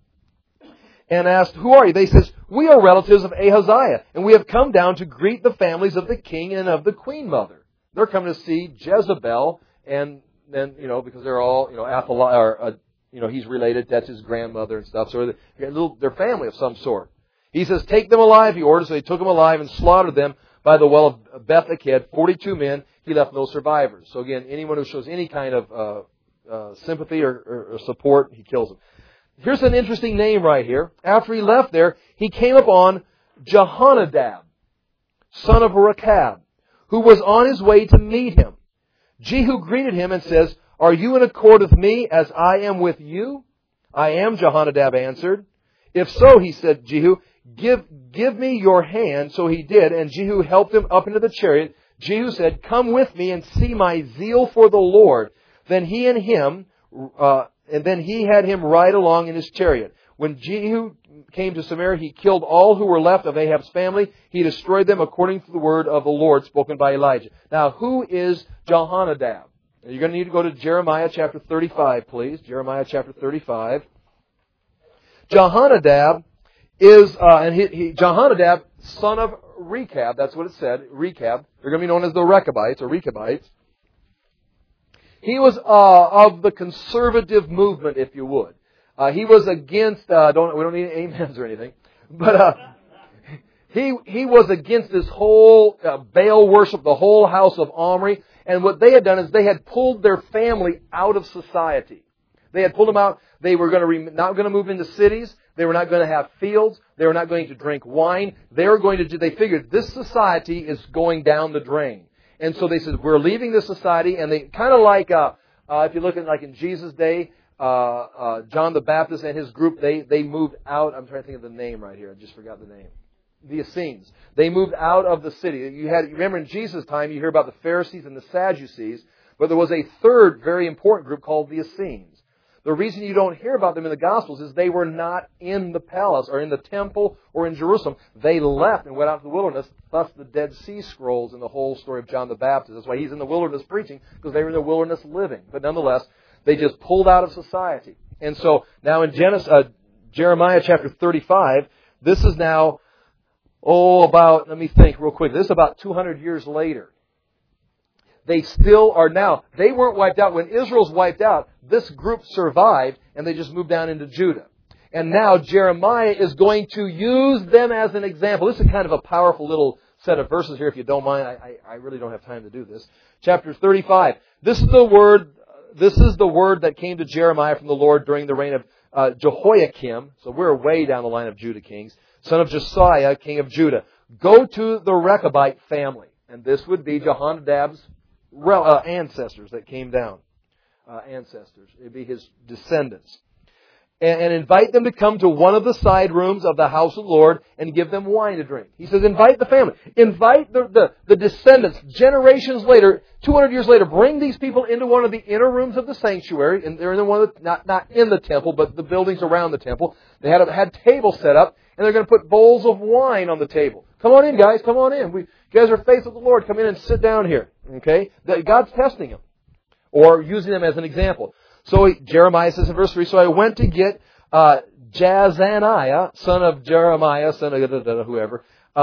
and asked, who are you? They says, we are relatives of Ahaziah, and we have come down to greet the families of the king and of the queen mother. They're coming to see Jezebel, and then, because they're all, Athaliah, he's related, that's his grandmother and stuff, so they're family of some sort. He says, take them alive, he orders. So they took them alive and slaughtered them by the well of Beth-Eked, 42 men. He left no survivors. So again, anyone who shows any kind of sympathy or support, he kills them. Here's an interesting name right here. After he left there, he came upon Jehonadab, son of Rechab, who was on his way to meet him. Jehu greeted him and says, are you in accord with me as I am with you? I am, Jehonadab answered. If so, he said, Jehu, give me your hand. So he did, and Jehu helped him up into the chariot. Jehu said, come with me and see my zeal for the Lord. Then he had him ride along in his chariot. When Jehu came to Samaria, he killed all who were left of Ahab's family. He destroyed them according to the word of the Lord spoken by Elijah. Now, who is Jehonadab? You're going to need to go to Jeremiah chapter 35, please. Jeremiah chapter 35. Jehonadab is, Jehonadab, son of Rechab, that's what it said, Rechab. They're going to be known as the Rechabites, or Rechabites. He was of the conservative movement, if you would. He was against, we don't need amens or anything, but he was against this whole Baal worship, the whole house of Omri. And what they had done is they had pulled their family out of society. They had pulled them out. They were not going to move into cities. They were not going to have fields. They were not going to drink wine. They figured this society is going down the drain. And so they said, we're leaving this society. And they kind of like, if you look at like in Jesus' day, John the Baptist and his group, they moved out. I'm trying to think of the name right here. I just forgot the name. The Essenes. They moved out of the city. You remember in Jesus' time, you hear about the Pharisees and the Sadducees, but there was a third very important group called the Essenes. The reason you don't hear about them in the Gospels is they were not in the palace or in the temple or in Jerusalem. They left and went out to the wilderness, thus the Dead Sea Scrolls and the whole story of John the Baptist. That's why he's in the wilderness preaching, because they were in the wilderness living. But nonetheless, they just pulled out of society. And so now in Jeremiah chapter 35, this is now, let me think real quick. This is about 200 years later. They still are now. They weren't wiped out. When Israel's wiped out, this group survived and they just moved down into Judah. And now Jeremiah is going to use them as an example. This is kind of a powerful little set of verses here, if you don't mind. I really don't have time to do this. Chapter 35. This is the word that came to Jeremiah from the Lord during the reign of Jehoiakim. So we're way down the line of Judah kings. Son of Josiah, king of Judah. Go to the Rechabite family. And this would be Jehonadab's ancestors that came down. Ancestors. It would be his descendants. And invite them to come to one of the side rooms of the house of the Lord and give them wine to drink. He says, invite the family. Invite the descendants. Generations later, 200 years later, bring these people into one of the inner rooms of the sanctuary. And they're in one of the, not in the temple, but the buildings around the temple. They had tables set up, and they're going to put bowls of wine on the table. Come on in, guys. Come on in. You guys are faithful to the Lord. Come in and sit down here. Okay? God's testing them. Or using them as an example. So Jeremiah says in verse 3, so I went to get Jazaniah, son of Jeremiah, son of whoever,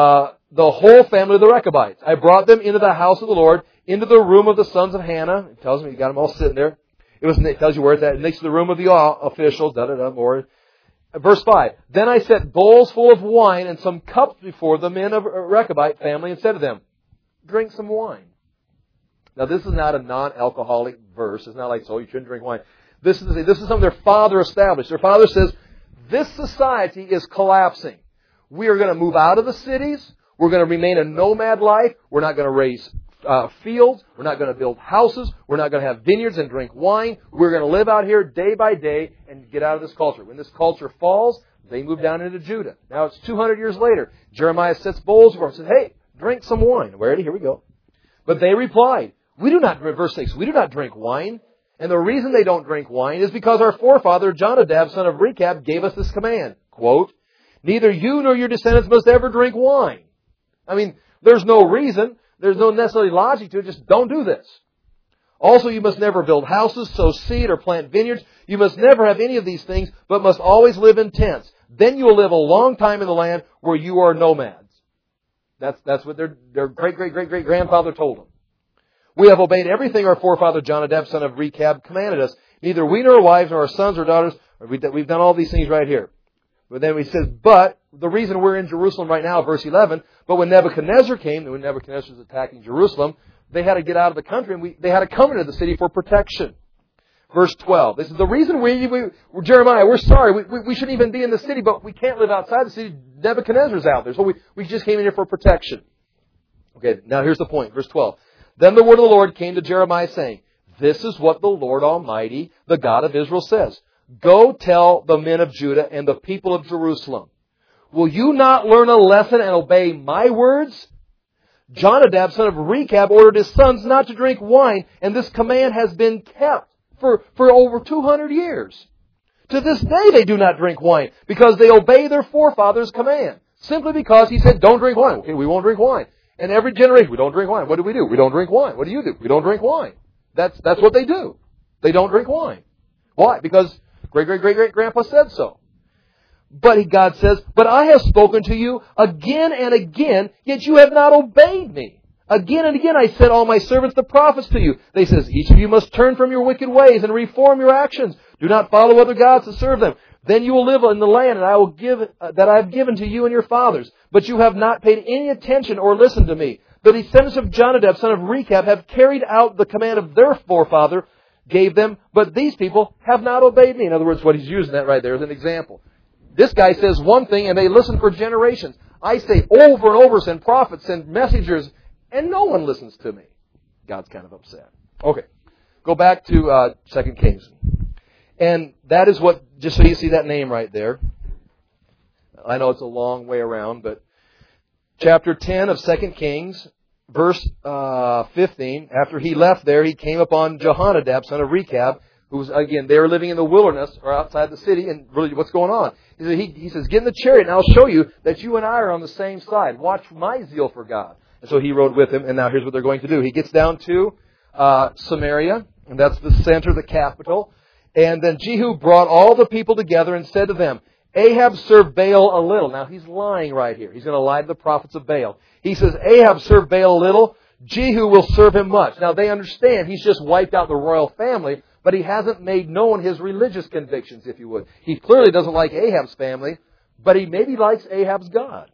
the whole family of the Rechabites. I brought them into the house of the Lord, into the room of the sons of Hannah. It tells me you got them all sitting there. It tells you where it's at. Next to the room of the officials, more. Verse 5, then I set bowls full of wine and some cups before the men of Rechabite family and said to them, drink some wine. Now, this is not a non-alcoholic verse. It's not like, so you shouldn't drink wine. This is something their father established. Their father says, this society is collapsing. We are going to move out of the cities. We're going to remain a nomad life. We're not going to raise fields. We're not going to build houses. We're not going to have vineyards and drink wine. We're going to live out here day by day and get out of this culture. When this culture falls, they move down into Judah. Now, it's 200 years later. Jeremiah sets bowls before them and says, hey, drink some wine. Ready? Here we go. But they replied, verse 6, we do not drink wine. And the reason they don't drink wine is because our forefather, Jonadab, son of Rechab, gave us this command. Quote, neither you nor your descendants must ever drink wine. I mean, there's no reason. There's no necessarily logic to it. Just don't do this. Also, you must never build houses, sow seed, or plant vineyards. You must never have any of these things, but must always live in tents. Then you will live a long time in the land where you are nomads. That's what their great-great-great-great-grandfather told them. We have obeyed everything our forefather Jonadab, son of Rechab, commanded us. Neither we nor our wives nor our sons or daughters, we've done all these things right here. But then he says, but the reason we're in Jerusalem right now, verse 11, but when Nebuchadnezzar came, when Nebuchadnezzar was attacking Jerusalem, they had to get out of the country and they had to come into the city for protection. Verse 12, this is the reason Jeremiah, we're sorry, we shouldn't even be in the city, but we can't live outside the city. Nebuchadnezzar's out there. So we just came in here for protection. Okay, now here's the point. Verse 12. Then the word of the Lord came to Jeremiah saying, this is what the Lord Almighty, the God of Israel, says. Go tell the men of Judah and the people of Jerusalem. Will you not learn a lesson and obey my words? Jonadab, son of Rechab, ordered his sons not to drink wine, and this command has been kept for over 200 years. To this day they do not drink wine, because they obey their forefathers' command. Simply because he said, don't drink wine. Okay, we won't drink wine. And every generation, we don't drink wine. What do? We don't drink wine. What do you do? We don't drink wine. That's what they do. They don't drink wine. Why? Because great-great-great-great-grandpa said so. But God says, but I have spoken to you again and again, yet you have not obeyed me. Again and again I sent all my servants the prophets to you. They says, each of you must turn from your wicked ways and reform your actions. Do not follow other gods to serve them. Then you will live in the land that I have given to you and your fathers. But you have not paid any attention or listened to me. The descendants of Jonadab, son of Rechab, have carried out the command of their forefather gave them, but these people have not obeyed me. In other words, what he's using that right there as an example. This guy says one thing and they listen for generations. I say over and over, send prophets, send messengers, and no one listens to me. God's kind of upset. Okay. Go back to 2 Kings. And that is what, just so you see that name right there. I know it's a long way around, but chapter 10 of 2 Kings, verse 15, after he left there, he came upon Jehonadab, son of Rechab, who was, again, they were living in the wilderness or outside the city, and really, what's going on? He says, get in the chariot and I'll show you that you and I are on the same side. Watch my zeal for God. And so he rode with him, and now here's what they're going to do. He gets down to Samaria, and that's the center, the capital. And then Jehu brought all the people together and said to them, Ahab served Baal a little. Now he's lying right here. He's going to lie to the prophets of Baal. He says, Ahab served Baal a little. Jehu will serve him much. Now they understand he's just wiped out the royal family, but he hasn't made known his religious convictions, if you would. He clearly doesn't like Ahab's family, but he maybe likes Ahab's God.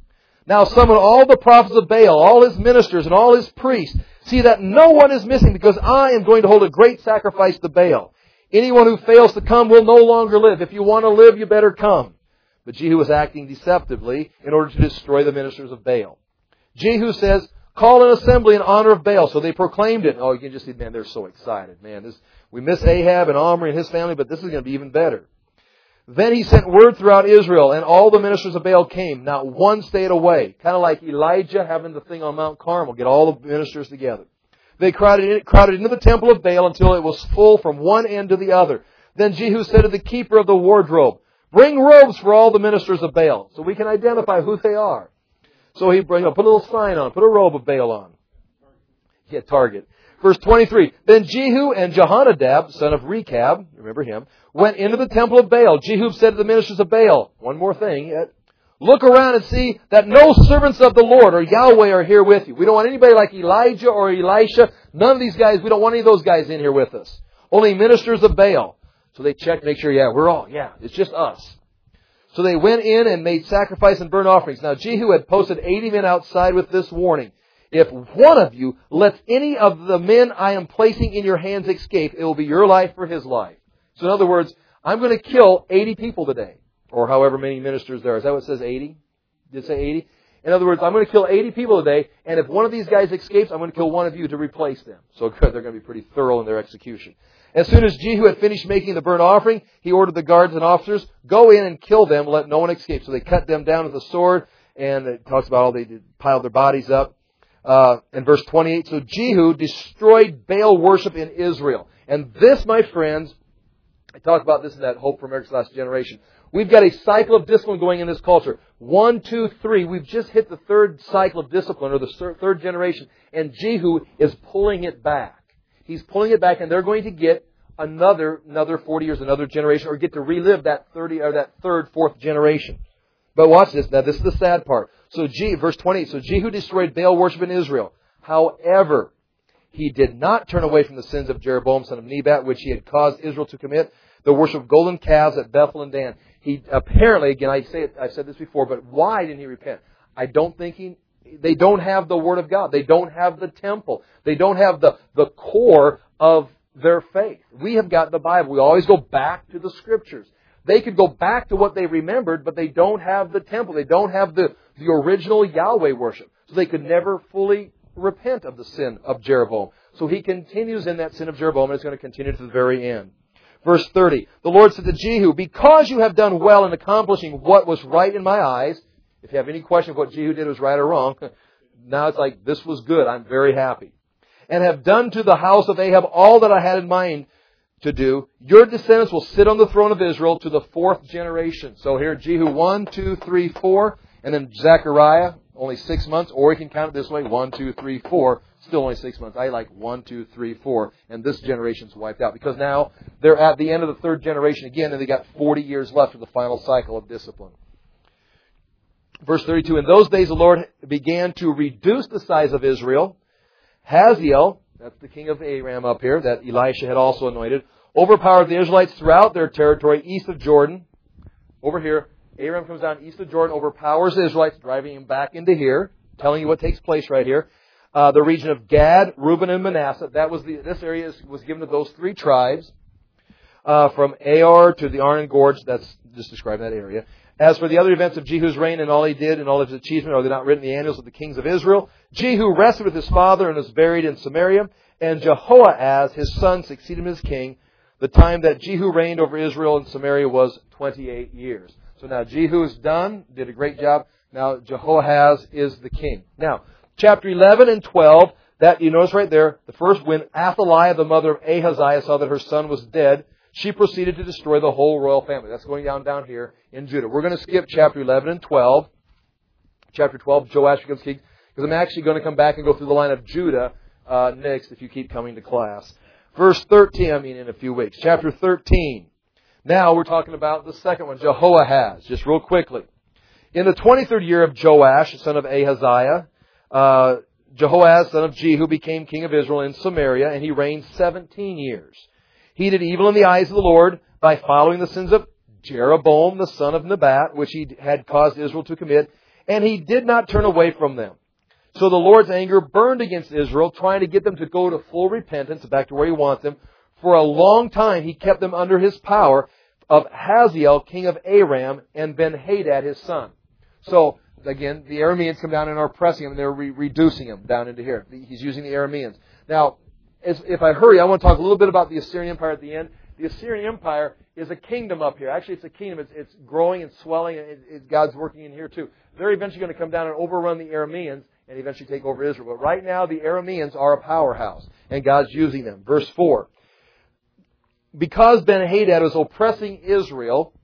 Now summon all the prophets of Baal, all his ministers and all his priests. See that no one is missing, because I am going to hold a great sacrifice to Baal. Anyone who fails to come will no longer live. If you want to live, you better come. But Jehu was acting deceptively in order to destroy the ministers of Baal. Jehu says, call an assembly in honor of Baal. So they proclaimed it. Oh, you can just see, man, they're so excited. Man, we miss Ahab and Omri and his family, but this is going to be even better. Then he sent word throughout Israel, and all the ministers of Baal came. Not one stayed away. Kind of like Elijah having the thing on Mount Carmel. Get all the ministers together. They crowded into the temple of Baal until it was full from one end to the other. Then Jehu said to the keeper of the wardrobe, bring robes for all the ministers of Baal, so we can identify who they are. So he put a little sign on, put a robe of Baal on. Yeah, target. Verse 23, then Jehu and Jehonadab, son of Rechab, remember him, went into the temple of Baal. Jehu said to the ministers of Baal, one more thing, look around and see that no servants of the Lord or Yahweh are here with you. We don't want anybody like Elijah or Elisha. None of these guys, we don't want any of those guys in here with us. Only ministers of Baal. So they checked, make sure, it's just us. So they went in and made sacrifice and burnt offerings. Now Jehu had posted 80 men outside with this warning. If one of you lets any of the men I am placing in your hands escape, it will be your life for his life. So in other words, I'm going to kill 80 people today. Or however many ministers there are. Is that what it says, 80? Did it say 80? In other words, I'm going to kill 80 people today, and if one of these guys escapes, I'm going to kill one of you to replace them. So they're going to be pretty thorough in their execution. As soon as Jehu had finished making the burnt offering, he ordered the guards and officers, go in and kill them, let no one escape. So they cut them down with a sword, and it talks about how they piled their bodies up. In verse 28, so Jehu destroyed Baal worship in Israel. And this, my friends, I talked about this in that Hope for America's Last Generation. We've got a cycle of discipline going in this culture. 1, 2, 3. We've just hit the third cycle of discipline, or the third generation. And Jehu is pulling it back. He's pulling it back, and they're going to get another 40 years, another generation, or get to relive that third, fourth generation. But watch this. Now, this is the sad part. So, verse 28. So Jehu destroyed Baal worship in Israel. However, he did not turn away from the sins of Jeroboam, son of Nebat, which he had caused Israel to commit, the worship of golden calves at Bethel and Dan. He apparently, again, I've said this before, but why didn't he repent? I don't think they don't have the Word of God. They don't have the temple. They don't have the core of their faith. We have got the Bible. We always go back to the Scriptures. They could go back to what they remembered, but they don't have the temple. They don't have the original Yahweh worship. So they could never fully repent of the sin of Jeroboam. So he continues in that sin of Jeroboam, and it's going to continue to the very end. Verse 30, the Lord said to Jehu, because you have done well in accomplishing what was right in my eyes, if you have any question of what Jehu did was right or wrong, now it's like, this was good, I'm very happy. And have done to the house of Ahab all that I had in mind to do, your descendants will sit on the throne of Israel to the fourth generation. So here, Jehu 1, 2, 3, 4, and then Zechariah, only 6 months, or you can count it this way, 1, 2, 3, 4. Still only 6 months. I like 1, 2, 3, 4. And this generation's wiped out. Because now they're at the end of the third generation again, and they got 40 years left of the final cycle of discipline. Verse 32, in those days the Lord began to reduce the size of Israel. Hazael, that's the king of Aram up here, that Elisha had also anointed, overpowered the Israelites throughout their territory east of Jordan. over here. Aram comes down east of Jordan, overpowers the Israelites, driving them back into here, telling you what takes place right here. The region of Gad, Reuben, and Manasseh. This area was given to those three tribes. From Ar to the Arnon Gorge, that's just describing that area. As for the other events of Jehu's reign and all he did and all of his achievement, are they not written in the annals of the kings of Israel? Jehu rested with his father and was buried in Samaria. And Jehoahaz, his son, succeeded him as king. The time that Jehu reigned over Israel and Samaria was 28 years. So now Jehu is done, did a great job. Now Jehoahaz is the king. Now, chapter 11 and 12, that you notice right there, the first, when Athaliah, the mother of Ahaziah, saw that her son was dead, she proceeded to destroy the whole royal family. That's going down here in Judah. We're going to skip chapter 11 and 12. Chapter 12, Joash becomes king, because I'm actually going to come back and go through the line of Judah next if you keep coming to class. Verse 13, in a few weeks. Chapter 13. Now we're talking about the second one, Jehoahaz, just real quickly. In the 23rd year of Joash, son of Ahaziah, Jehoahaz, son of Jehu, became king of Israel in Samaria, and he reigned 17 years. He did evil in the eyes of the Lord by following the sins of Jeroboam, the son of Nebat, which he had caused Israel to commit, and he did not turn away from them. So the Lord's anger burned against Israel, trying to get them to go to full repentance, back to where He wants them. For a long time He kept them under His power of Hazael, king of Aram, and Ben-Hadad, his son. So, again, the Arameans come down and are oppressing him, and they're reducing him down into here. He's using the Arameans. Now, if I hurry, I want to talk a little bit about the Assyrian Empire at the end. The Assyrian Empire is a kingdom up here. Actually, it's a kingdom. It's growing and swelling, and God's working in here too. They're eventually going to come down and overrun the Arameans and eventually take over Israel. But right now, the Arameans are a powerhouse, and God's using them. Verse 4. Because Ben-Hadad was oppressing Israel,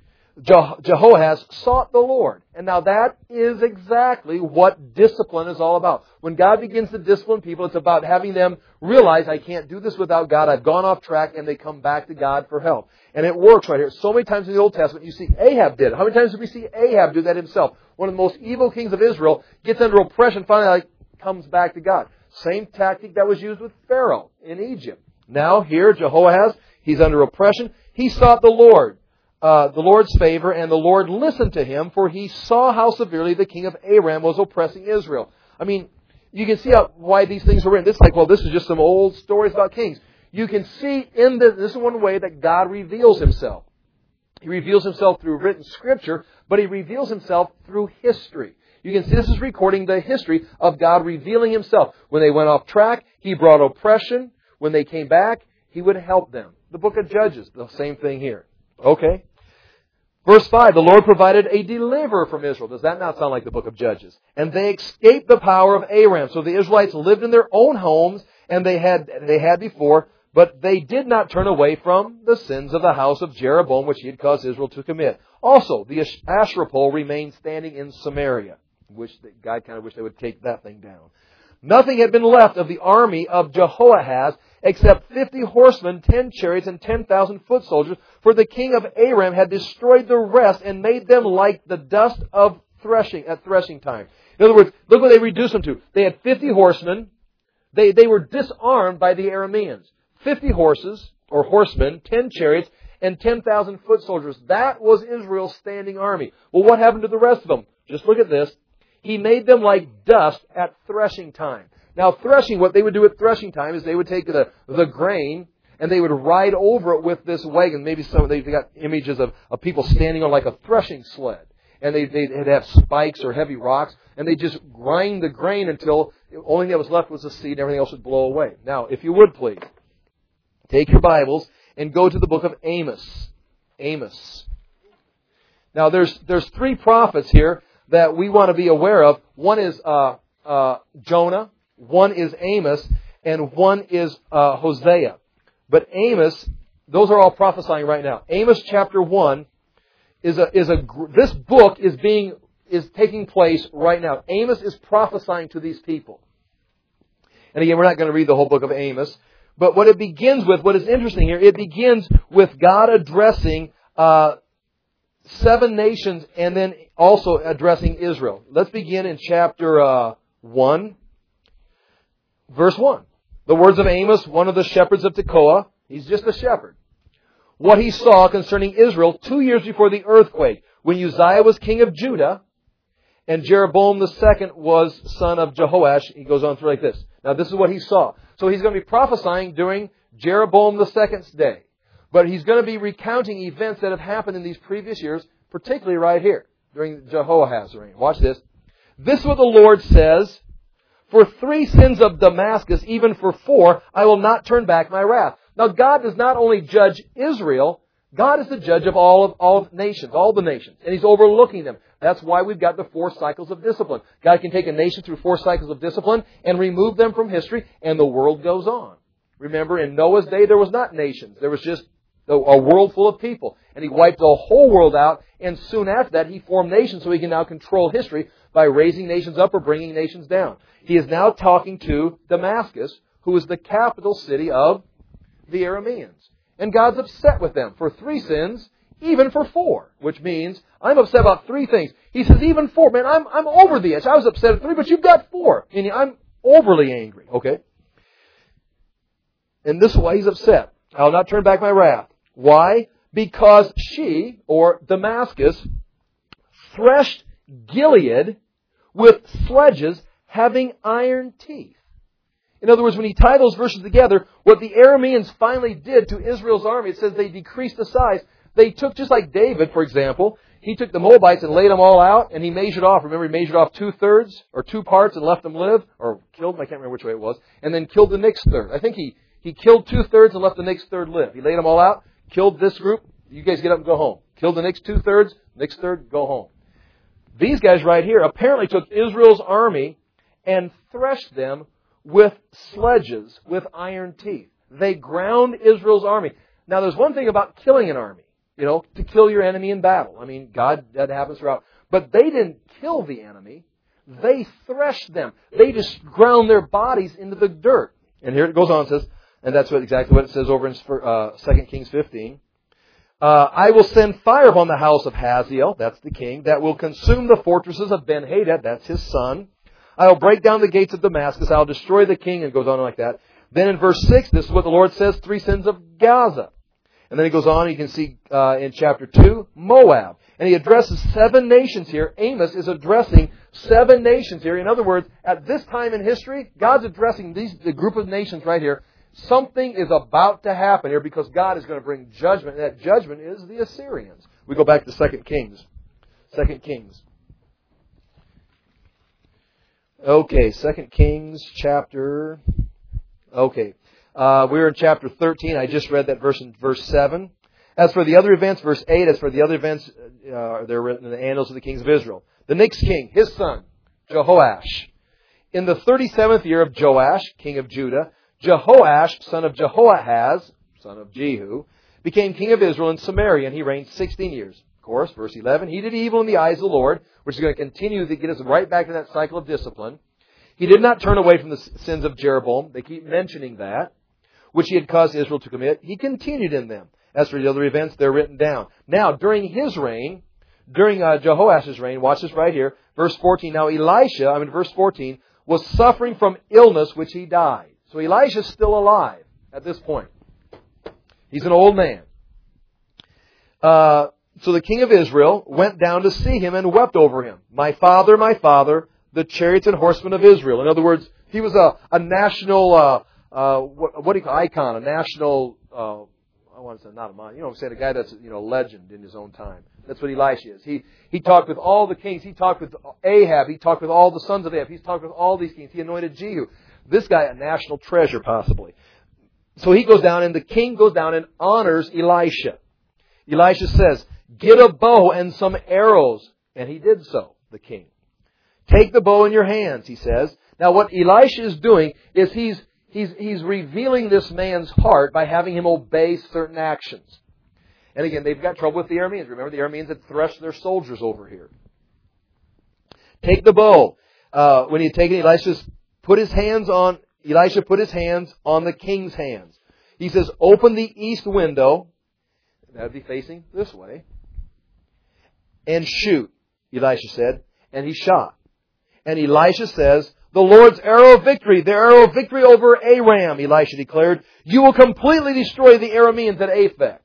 Jehoahaz sought the Lord. And now that is exactly what discipline is all about. When God begins to discipline people, it's about having them realize, I can't do this without God. I've gone off track, and they come back to God for help. And it works right here. So many times in the Old Testament, you see Ahab did it. How many times did we see Ahab do that himself? One of the most evil kings of Israel gets under oppression, finally comes back to God. Same tactic that was used with Pharaoh in Egypt. Now here, Jehoahaz, he's under oppression. He sought the Lord. The Lord's favor, and the Lord listened to him, for he saw how severely the king of Aram was oppressing Israel. You can see why these things are written. It's like, well, this is just some old stories about kings. You can see in this is one way that God reveals Himself. He reveals Himself through written Scripture, but He reveals Himself through history. You can see this is recording the history of God revealing Himself. When they went off track, He brought oppression. When they came back, He would help them. The book of Judges, the same thing here. Okay. Verse 5, the Lord provided a deliverer from Israel. Does that not sound like the book of Judges? And they escaped the power of Aram. So the Israelites lived in their own homes, and they had before, but they did not turn away from the sins of the house of Jeroboam, which he had caused Israel to commit. Also, the Asherah pole remained standing in Samaria. God kind of wished they would take that thing down. Nothing had been left of the army of Jehoahaz except 50 horsemen, 10 chariots, and 10,000 foot soldiers, for the king of Aram had destroyed the rest and made them like the dust of threshing at threshing time. In other words, look what they reduced them to. They had 50 horsemen. They were disarmed by the Arameans. 50 horses, or horsemen, 10 chariots, and 10,000 foot soldiers. That was Israel's standing army. Well, what happened to the rest of them? Just look at this. He made them like dust at threshing time. Now, threshing, what they would do at threshing time is they would take the grain and they would ride over it with this wagon. Maybe they got images of people standing on like a threshing sled. And they'd have spikes or heavy rocks, and they just grind the grain until the only thing that was left was the seed and everything else would blow away. Now, if you would please, take your Bibles and go to the book of Amos. Amos. Now, there's three prophets here that we want to be aware of. One is Jonah, one is Amos, and one is Hosea. But Amos, those are all prophesying right now. Amos chapter 1 this book is taking place right now. Amos is prophesying to these people. And again, we're not going to read the whole book of Amos, but what it begins with, what is interesting here, it begins with God addressing 7 nations and then also addressing Israel. Let's begin in chapter 1, verse 1. The words of Amos, one of the shepherds of Tekoa. He's just a shepherd. what he saw concerning Israel 2 years before the earthquake, when Uzziah was king of Judah, and Jeroboam II was son of Jehoash. He goes on through like this. Now this is what he saw. So he's going to be prophesying during Jeroboam II's day. But he's going to be recounting events that have happened in these previous years, particularly right here, during Jehoahaz's reign. Watch this. This is what the Lord says, for 3 sins of Damascus, even for 4, I will not turn back my wrath. Now God does not only judge Israel, God is the judge of all nations, all the nations. And He's overlooking them. That's why we've got the 4 cycles of discipline. God can take a nation through 4 cycles of discipline and remove them from history, and the world goes on. Remember, in Noah's day, there was not nations. There was just a world full of people. And He wiped the whole world out, and soon after that, He formed nations so He can now control history by raising nations up or bringing nations down. He is now talking to Damascus, who is the capital city of the Arameans. And God's upset with them for 3 sins, even for 4, which means I'm upset about 3 things. He says, even 4. Man, I'm over the edge. I was upset at 3, but you've got 4. Meaning I'm overly angry. Okay? And this is why He's upset. I will not turn back my wrath. Why? Because she, or Damascus, threshed Gilead with sledges having iron teeth. In other words, when you tie those verses together, what the Arameans finally did to Israel's army, it says they decreased the size. They took, just like David, for example, he took the Moabites and laid them all out, and he measured off. Remember, he measured off 2/3 or 2 parts and left them live, or killed them, I can't remember which way it was, and then killed the next third. I think he killed 2/3 and left the next third live. He laid them all out, killed this group, you guys get up and go home. Killed the next 2/3, next third, go home. These guys right here apparently took Israel's army and threshed them with sledges with iron teeth. They ground Israel's army. Now, there's one thing about killing an army, to kill your enemy in battle. I mean, that happens throughout. But they didn't kill the enemy. They threshed them. They just ground their bodies into the dirt. And here it goes on, it says, and that's exactly what it says over in 2 Kings 15. I will send fire upon the house of Hazael, that's the king, that will consume the fortresses of Ben-Hadad, that's his son. I will break down the gates of Damascus. I will destroy the king. And it goes on like that. Then in verse 6, this is what the Lord says, 3 sins of Gaza. And then he goes on, you can see in chapter 2, Moab. And he addresses 7 nations here. Amos is addressing 7 nations here. In other words, at this time in history, God's addressing the group of nations right here. Something is about to happen here because God is going to bring judgment. And that judgment is the Assyrians. We go back to 2 Kings. 2 Kings. Okay, 2 Kings chapter... Okay, we're in chapter 13. I just read that verse in verse 7. As for the other events, verse 8, as for the other events, they're written in the annals of the kings of Israel. The next king, his son, Jehoash. In the 37th year of Joash, king of Judah, Jehoash, son of Jehoahaz, son of Jehu, became king of Israel in Samaria, and he reigned 16 years. Of course, verse 11, he did evil in the eyes of the Lord, which is going to continue to get us right back to that cycle of discipline. He did not turn away from the sins of Jeroboam. They keep mentioning that, which he had caused Israel to commit. He continued in them. As for the other events, they're written down. Now, during his reign, during Jehoash's reign, watch this right here, verse 14. Now, verse 14, was suffering from illness, which he died. So Elisha's still alive at this point. He's an old man. So the king of Israel went down to see him and wept over him. My father, the chariots and horsemen of Israel. In other words, he was a national, what do you call icon? A national, I want to say not a man. You know what I'm saying? A guy that's, a legend in his own time. That's what Elisha is. He talked with all the kings. He talked with Ahab. He talked with all the sons of Ahab. He's talked with all these kings. He anointed Jehu. This guy, a national treasure, possibly. So he goes down, and the king goes down and honors Elisha. Elisha says, get a bow and some arrows. And he did so, the king. Take the bow in your hands, he says. Now what Elisha is doing is he's revealing this man's heart by having him obey certain actions. And again, they've got trouble with the Arameans. Remember, the Arameans had threshed their soldiers over here. Take the bow. When he had taken it, Elisha put his hands on the king's hands. He says, open the east window. That would be facing this way. And shoot, Elisha said. And he shot. And Elisha says, the Lord's arrow of victory, the arrow of victory over Aram, Elisha declared, you will completely destroy the Arameans at Aphek.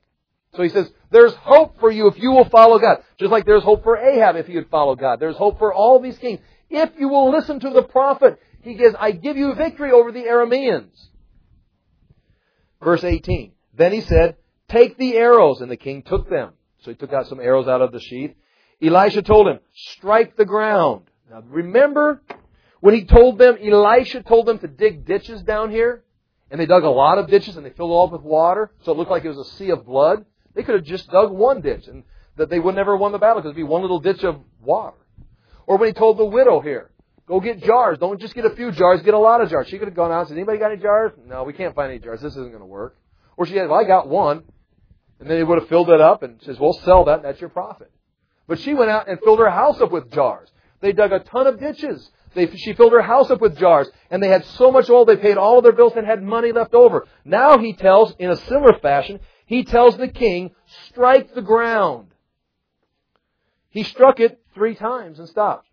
So he says, there's hope for you if you will follow God. Just like there's hope for Ahab if he would follow God. There's hope for all these kings. If you will listen to the prophet, he says, I give you victory over the Arameans. Verse 18. Then he said, take the arrows. And the king took them. So he took out some arrows out of the sheath. Elisha told him, strike the ground. Now remember when he told them, Elisha told them to dig ditches down here? And they dug a lot of ditches and they filled it all up with water. So it looked like it was a sea of blood. They could have just dug one ditch and that they would never have won the battle because it would be one little ditch of water. Or when he told the widow here, go get jars. Don't just get a few jars, get a lot of jars. She could have gone out and said, anybody got any jars? No, we can't find any jars. This isn't going to work. Or she said, well, I got one. And then they would have filled it up and says, well, sell that. That's your profit. But she went out and filled her house up with jars. They dug a ton of ditches. She filled her house up with jars. And they had so much oil, they paid all of their bills and had money left over. Now he tells, in a similar fashion, he tells the king, strike the ground. He struck it 3 times and stopped.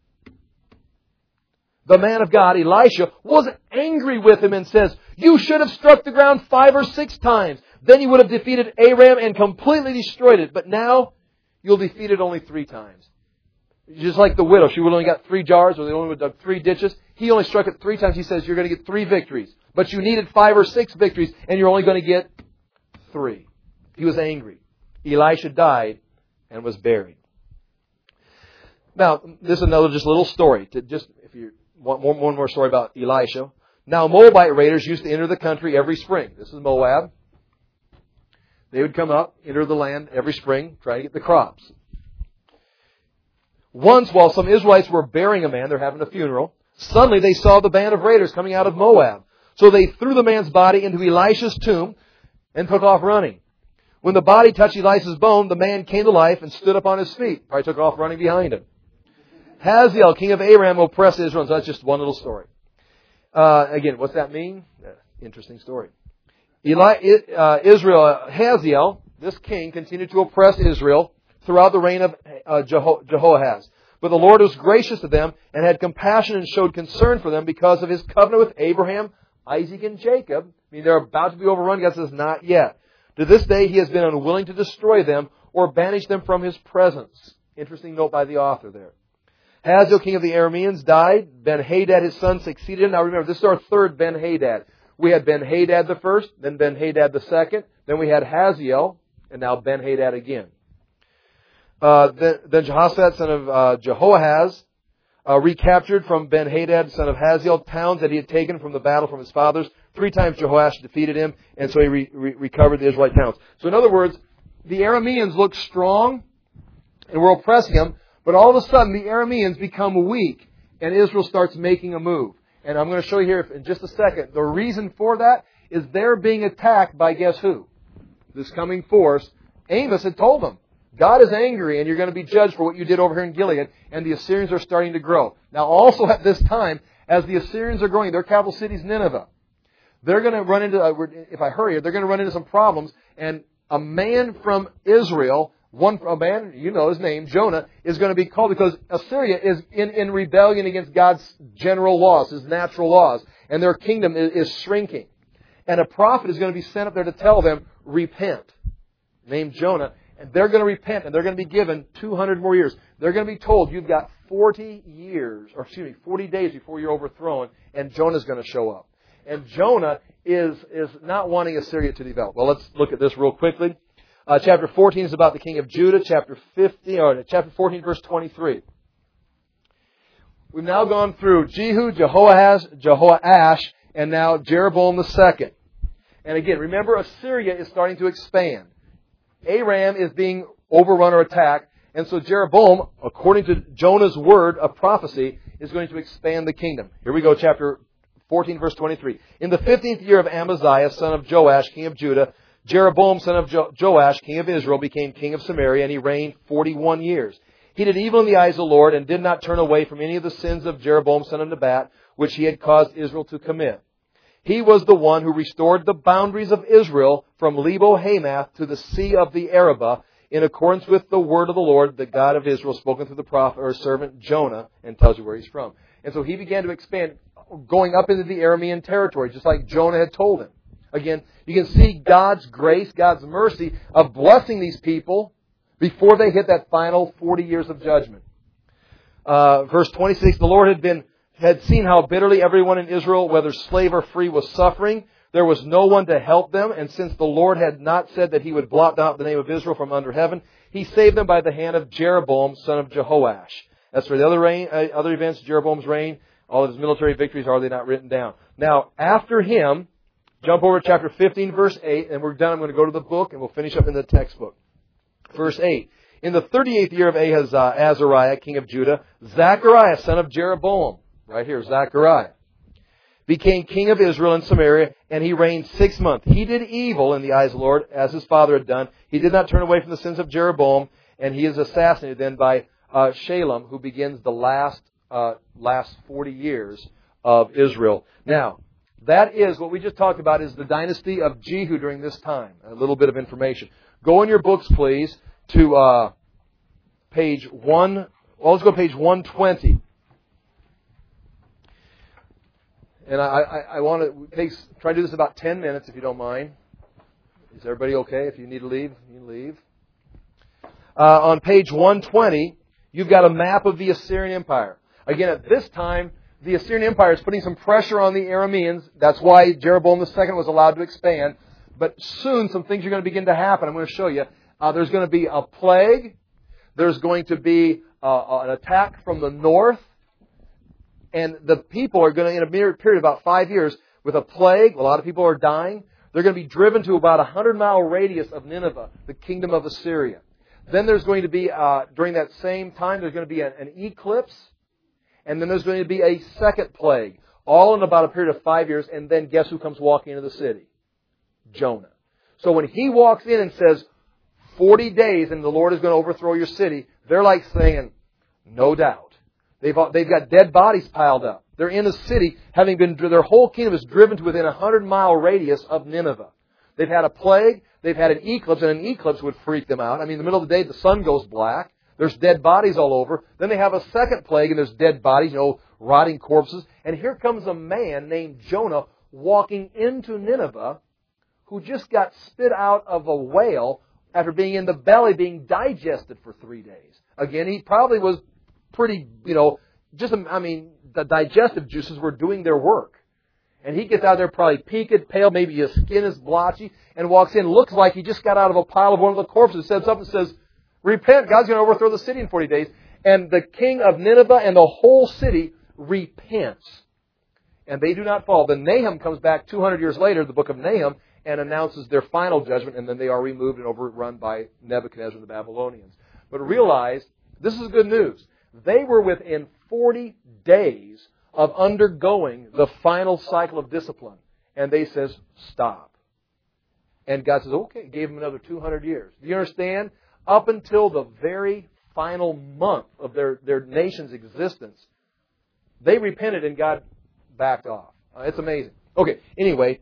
The man of God, Elisha, was angry with him and says, you should have struck the ground 5 or 6 times. Then you would have defeated Aram and completely destroyed it. But now you'll defeat it only 3 times. Just like the widow. She would only got 3 jars, or they only would have dug 3 ditches. He only struck it 3 times. He says, you're going to get 3 victories. But you needed 5 or 6 victories, and you're only going to get 3. He was angry. Elisha died and was buried. Now, this is another just little story. If you want one more story about Elisha. Now, Moabite raiders used to enter the country every spring. This is Moab. They would come up, enter the land every spring, try to get the crops. Once, while some Israelites were burying a man, they're having a funeral, suddenly they saw the band of raiders coming out of Moab. So they threw the man's body into Elisha's tomb and took off running. When the body touched Elisha's bone, the man came to life and stood up on his feet. Probably took off running behind him. Hazael, king of Aram, oppressed Israel. So that's just one little story. Again, what's that mean? Interesting story. Hazael, this king, continued to oppress Israel throughout the reign of Jehoahaz. But the Lord was gracious to them and had compassion and showed concern for them because of His covenant with Abraham, Isaac, and Jacob. I mean, they're about to be overrun. God says, not yet. To this day, He has been unwilling to destroy them or banish them from His presence. Interesting note by the author there. Hazael, king of the Arameans, died. Ben-Hadad, his son, succeeded him. Now remember, this is our third Ben-Hadad. We had Ben-Hadad the first, then Ben-Hadad the second, then we had Hazael, and now Ben-Hadad again. Then Jehoshaphat, son of Jehoahaz, recaptured from Ben-Hadad, son of Hazael, towns that he had taken from the battle from his fathers. 3 times Jehoash defeated him, and so he recovered the Israelite towns. So in other words, the Arameans look strong, and were oppressing him, but all of a sudden the Arameans become weak, and Israel starts making a move. And I'm going to show you here in just a second. The reason for that is they're being attacked by guess who? This coming force. Amos had told them, God is angry and you're going to be judged for what you did over here in Gilead. And the Assyrians are starting to grow. Now also at this time, as the Assyrians are growing, their capital city is Nineveh. They're going to run into, if I hurry, they're going to run into some problems. And a man from Israel, a man, you know his name, Jonah, is going to be called because Assyria is in rebellion against God's general laws, His natural laws. And their kingdom is shrinking. And a prophet is going to be sent up there to tell them, repent. Named Jonah. And they're going to repent and they're going to be given 200 more years. They're going to be told you've got 40 days before you're overthrown, and Jonah's going to show up. And Jonah is not wanting Assyria to develop. Well, let's look at this real quickly. Chapter 14 is about the king of Judah. Chapter 14, verse 23. We've now gone through Jehu, Jehoash, and now Jeroboam II. And again, remember, Assyria is starting to expand. Aram is being overrun or attacked. And so Jeroboam, according to Jonah's word of prophecy, is going to expand the kingdom. Here we go, chapter 14, verse 23. In the 15th year of Amaziah, son of Joash, king of Judah, Jeroboam, son of Joash, king of Israel, became king of Samaria, and he reigned 41 years. He did evil in the eyes of the Lord, and did not turn away from any of the sins of Jeroboam, son of Nebat, which he had caused Israel to commit. He was the one who restored the boundaries of Israel from Lebo-Hamath to the sea of the Arabah, in accordance with the word of the Lord, the God of Israel, spoken through the prophet or servant Jonah, and tells you where he's from. And so he began to expand, going up into the Aramean territory, just like Jonah had told him. Again, you can see God's grace, God's mercy of blessing these people before they hit that final 40 years of judgment. Verse 26, the Lord had seen how bitterly everyone in Israel, whether slave or free, was suffering. There was no one to help them, and since the Lord had not said that He would blot out the name of Israel from under heaven, He saved them by the hand of Jeroboam, son of Jehoash. As for the other events, Jeroboam's reign, all of his military victories, are they not written down? Now, after him, jump over to chapter 15, verse 8, and we're done. I'm going to go to the book, and we'll finish up in the textbook. Verse 8. In the 38th year of Azariah, king of Judah, Zechariah, son of Jeroboam, right here, Zechariah, became king of Israel and Samaria, and he reigned 6 months. He did evil in the eyes of the Lord, as his father had done. He did not turn away from the sins of Jeroboam, and he is assassinated then by Shalem, who begins the last 40 years of Israel. Now, that is what we just talked about, is the dynasty of Jehu during this time. A little bit of information. Go in your books, please, to page 1. Well, let's go to page 120. And I want to try to do this about 10 minutes, if you don't mind. Is everybody okay? If you need to leave, you can leave. On page 120, you've got a map of the Assyrian Empire. Again, at this time, the Assyrian Empire is putting some pressure on the Arameans. That's why Jeroboam II was allowed to expand. But soon, some things are going to begin to happen. I'm going to show you. There's going to be a plague. There's going to be an attack from the north. And the people are going to, in a period of about 5 years, with a plague, a lot of people are dying. They're going to be driven to about a 100-mile radius of Nineveh, the kingdom of Assyria. Then there's going to be, during that same time, there's going to be an eclipse. And then there's going to be a second plague, all in about a period of 5 years. And then guess who comes walking into the city? Jonah. So when he walks in and says, 40 days and the Lord is going to overthrow your city, they're like saying, no doubt. They've got dead bodies piled up. They're in a city, their whole kingdom is driven to within a 100-mile radius of Nineveh. They've had a plague, they've had an eclipse, and an eclipse would freak them out. I mean, in the middle of the day, the sun goes black. There's dead bodies all over. Then they have a second plague, and there's dead bodies, rotting corpses. And here comes a man named Jonah walking into Nineveh who just got spit out of a whale after being in the belly, being digested for 3 days. Again, he probably was pretty, the digestive juices were doing their work. And he gets out there probably peaked, pale, maybe his skin is blotchy, and walks in, looks like he just got out of a pile of one of the corpses, says something, says, repent, God's going to overthrow the city in 40 days. And the king of Nineveh and the whole city repents. And they do not fall. Then Nahum comes back 200 years later, the book of Nahum, and announces their final judgment, and then they are removed and overrun by Nebuchadnezzar and the Babylonians. But realize, this is good news. They were within 40 days of undergoing the final cycle of discipline. And they says, stop. And God says, okay, gave them another 200 years. Do you understand? Up until the very final month of their nation's existence, they repented and God backed off. It's amazing. Okay, anyway,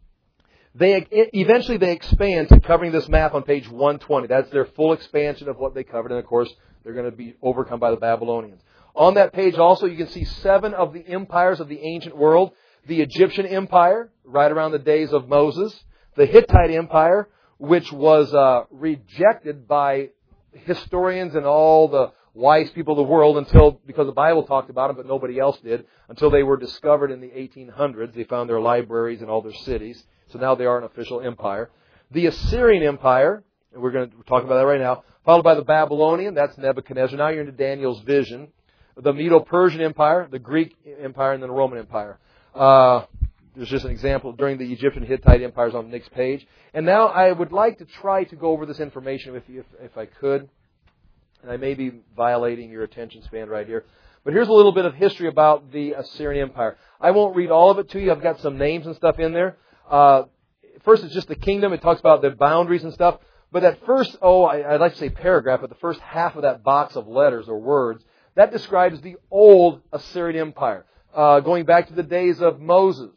eventually they expand to covering this map on page 120. That's their full expansion of what they covered. And of course, they're going to be overcome by the Babylonians. On that page also, you can see 7 of the empires of the ancient world. The Egyptian Empire, right around the days of Moses. The Hittite Empire, which was rejected by historians and all the wise people of the world because the Bible talked about them, but nobody else did, until they were discovered in the 1800s. They found their libraries in all their cities. So now they are an official empire. The Assyrian Empire, and we're going to talk about that right now, followed by the Babylonian, that's Nebuchadnezzar. Now you're into Daniel's vision. The Medo-Persian Empire, the Greek Empire, and then the Roman Empire. There's just an example during the Egyptian Hittite empires on the next page. And now I would like to try to go over this information with you if I could. And I may be violating your attention span right here. But here's a little bit of history about the Assyrian Empire. I won't read all of it to you. I've got some names and stuff in there. First, it's just the kingdom. It talks about the boundaries and stuff. But that first, I'd like to say paragraph, but the first half of that box of letters or words, that describes the old Assyrian Empire, going back to the days of Moses,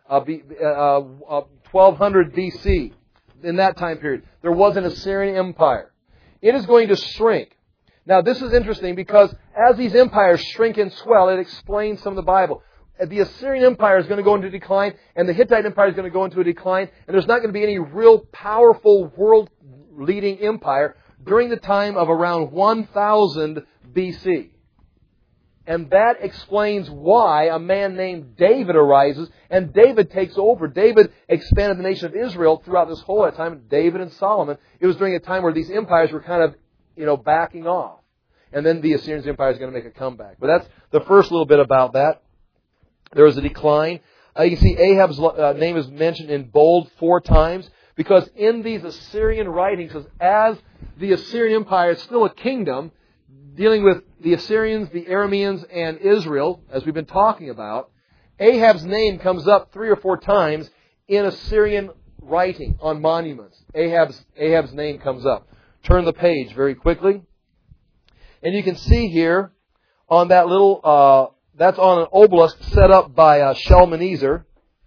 1200 BC. In that time period, there was an Assyrian Empire. It is going to shrink. Now, this is interesting because as these empires shrink and swell, it explains some of the Bible. the Assyrian Empire is going to go into decline, and the Hittite Empire is going to go into a decline, and there's not going to be any real powerful world-leading empire during the time of around 1000 BC. And that explains why a man named David arises, and David takes over. David expanded the nation of Israel throughout this whole time. David and Solomon. It was during a time where these empires were kind of, backing off. And then the Assyrian Empire is going to make a comeback. But that's the first little bit about that. There was a decline. You can see Ahab's name is mentioned in bold 4 times, because in these Assyrian writings, as the Assyrian Empire is still a kingdom, dealing with the Assyrians, the Arameans, and Israel, as we've been talking about, Ahab's name comes up 3 or 4 times in Assyrian writing on monuments. Ahab's name comes up. Turn the page very quickly. And you can see here on that little, that's on an obelisk set up by Shalmaneser.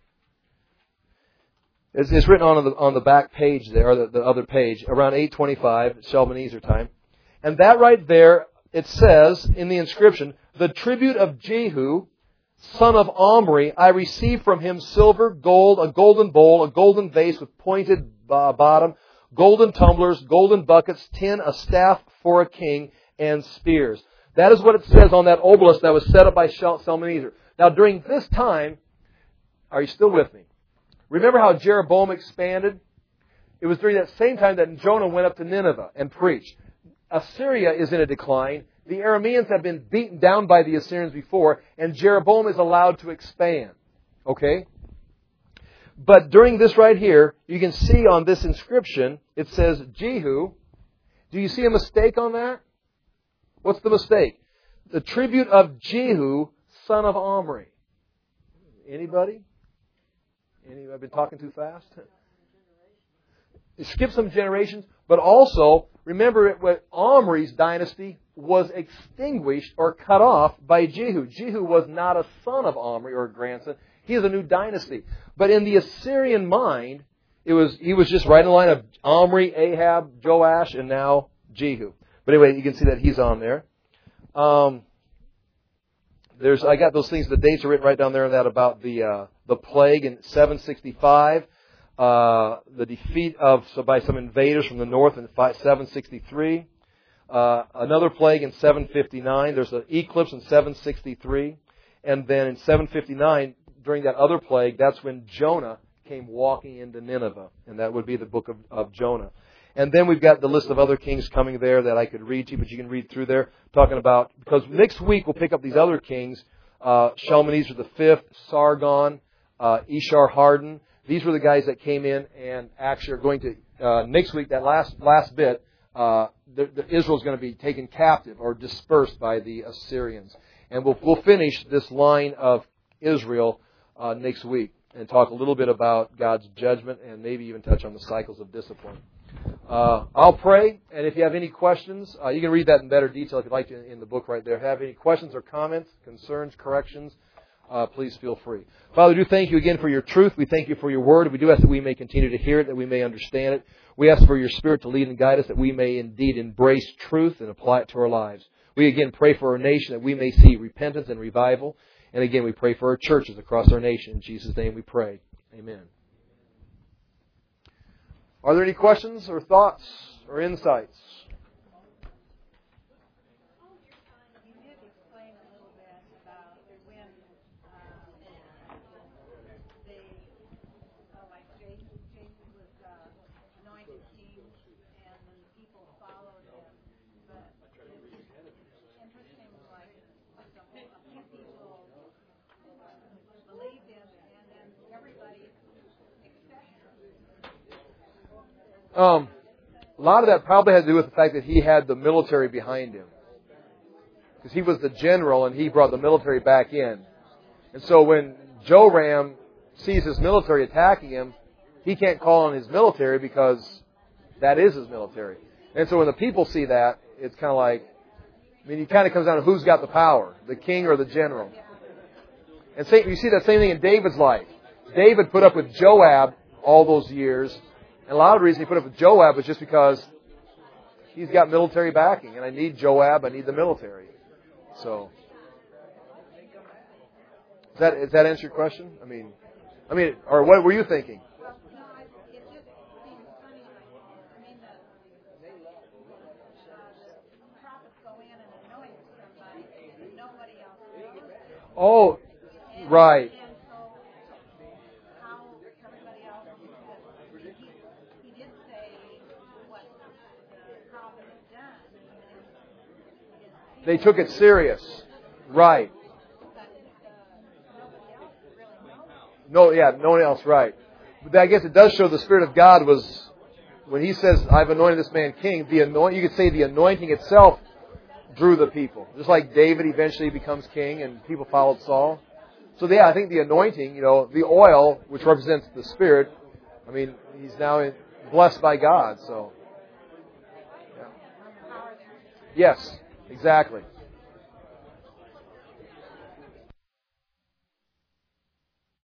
It's written on the back page there, or the other page, around 825, Shalmaneser time. And that right there, it says in the inscription, "The tribute of Jehu, son of Omri, I received from him silver, gold, a golden bowl, a golden vase with pointed bottom, golden tumblers, golden buckets, tin, a staff for a king, and spears." That is what it says on that obelisk that was set up by Shalmaneser. Now, during this time, are you still with me? Remember how Jeroboam expanded? It was during that same time that Jonah went up to Nineveh and preached. Assyria is in a decline. The Arameans have been beaten down by the Assyrians before, and Jeroboam is allowed to expand. Okay? But during this right here, you can see on this inscription, it says Jehu. Do you see a mistake on that? What's the mistake? The tribute of Jehu, son of Omri. Anybody? I've been talking too fast? Skip some generations, but also, remember what Omri's dynasty was extinguished or cut off by Jehu. Jehu was not a son of Omri or a grandson. He is a new dynasty. But in the Assyrian mind, he was just right in the line of Omri, Ahab, Joash, and now Jehu. But anyway, you can see that he's on there. I got those things, the dates are written right down there in that about the plague in 765. The defeat by some invaders from the north in 763. Another plague in 759. There's an eclipse in 763. And then in 759, during that other plague, that's when Jonah came walking into Nineveh. And that would be the book of Jonah. And then we've got the list of other kings coming there that I could read to you, but you can read through there, talking about, because next week we'll pick up these other kings, Shalmaneser the V, Sargon, Esarhaddon. These were the guys that came in and actually are going to, next week, that last bit, Israel's going to be taken captive or dispersed by the Assyrians. And we'll finish this line of Israel next week and talk a little bit about God's judgment and maybe even touch on the cycles of discipline. I'll pray, and if you have any questions, you can read that in better detail if you'd like to in the book right there. If you have any questions or comments, concerns, corrections, please feel free. Father, we do thank you again for your truth. We thank you for your word. We do ask that we may continue to hear it, that we may understand it. We ask for your Spirit to lead and guide us, that we may indeed embrace truth and apply it to our lives. We again pray for our nation, that we may see repentance and revival. And again, we pray for our churches across our nation. In Jesus' name we pray. Amen. Are there any questions or thoughts or insights? You did explain a little bit about when like Jason was anointed king, and then the people followed him. But it's interesting, like a few people believed him, and then everybody accepted him. A lot of that probably had to do with the fact that he had the military behind him. Because he was the general and he brought the military back in. And so when Joram sees his military attacking him, he can't call on his military because that is his military. And so when the people see that, it's kind of like, it kind of comes down to who's got the power, the king or the general. And you see that same thing in David's life. David put up with Joab all those years. And a lot of the reason he put up with Joab was just because he's got military backing. And I need Joab, I need the military. So Does that answer your question? I mean, or what were you thinking? Well, no, it just seems funny. I mean, the prophets go in and anoint somebody, and nobody else knows it. Oh, right. And so, how everybody else he did say what the prophet had done. They took it serious. Right. No, one else, right. But I guess it does show the Spirit of God was, when He says, I've anointed this man king, you could say the anointing itself drew the people. Just like David eventually becomes king and people followed Saul. So I think the anointing, the oil, which represents the Spirit, he's now blessed by God, so. Yeah. Yes, exactly.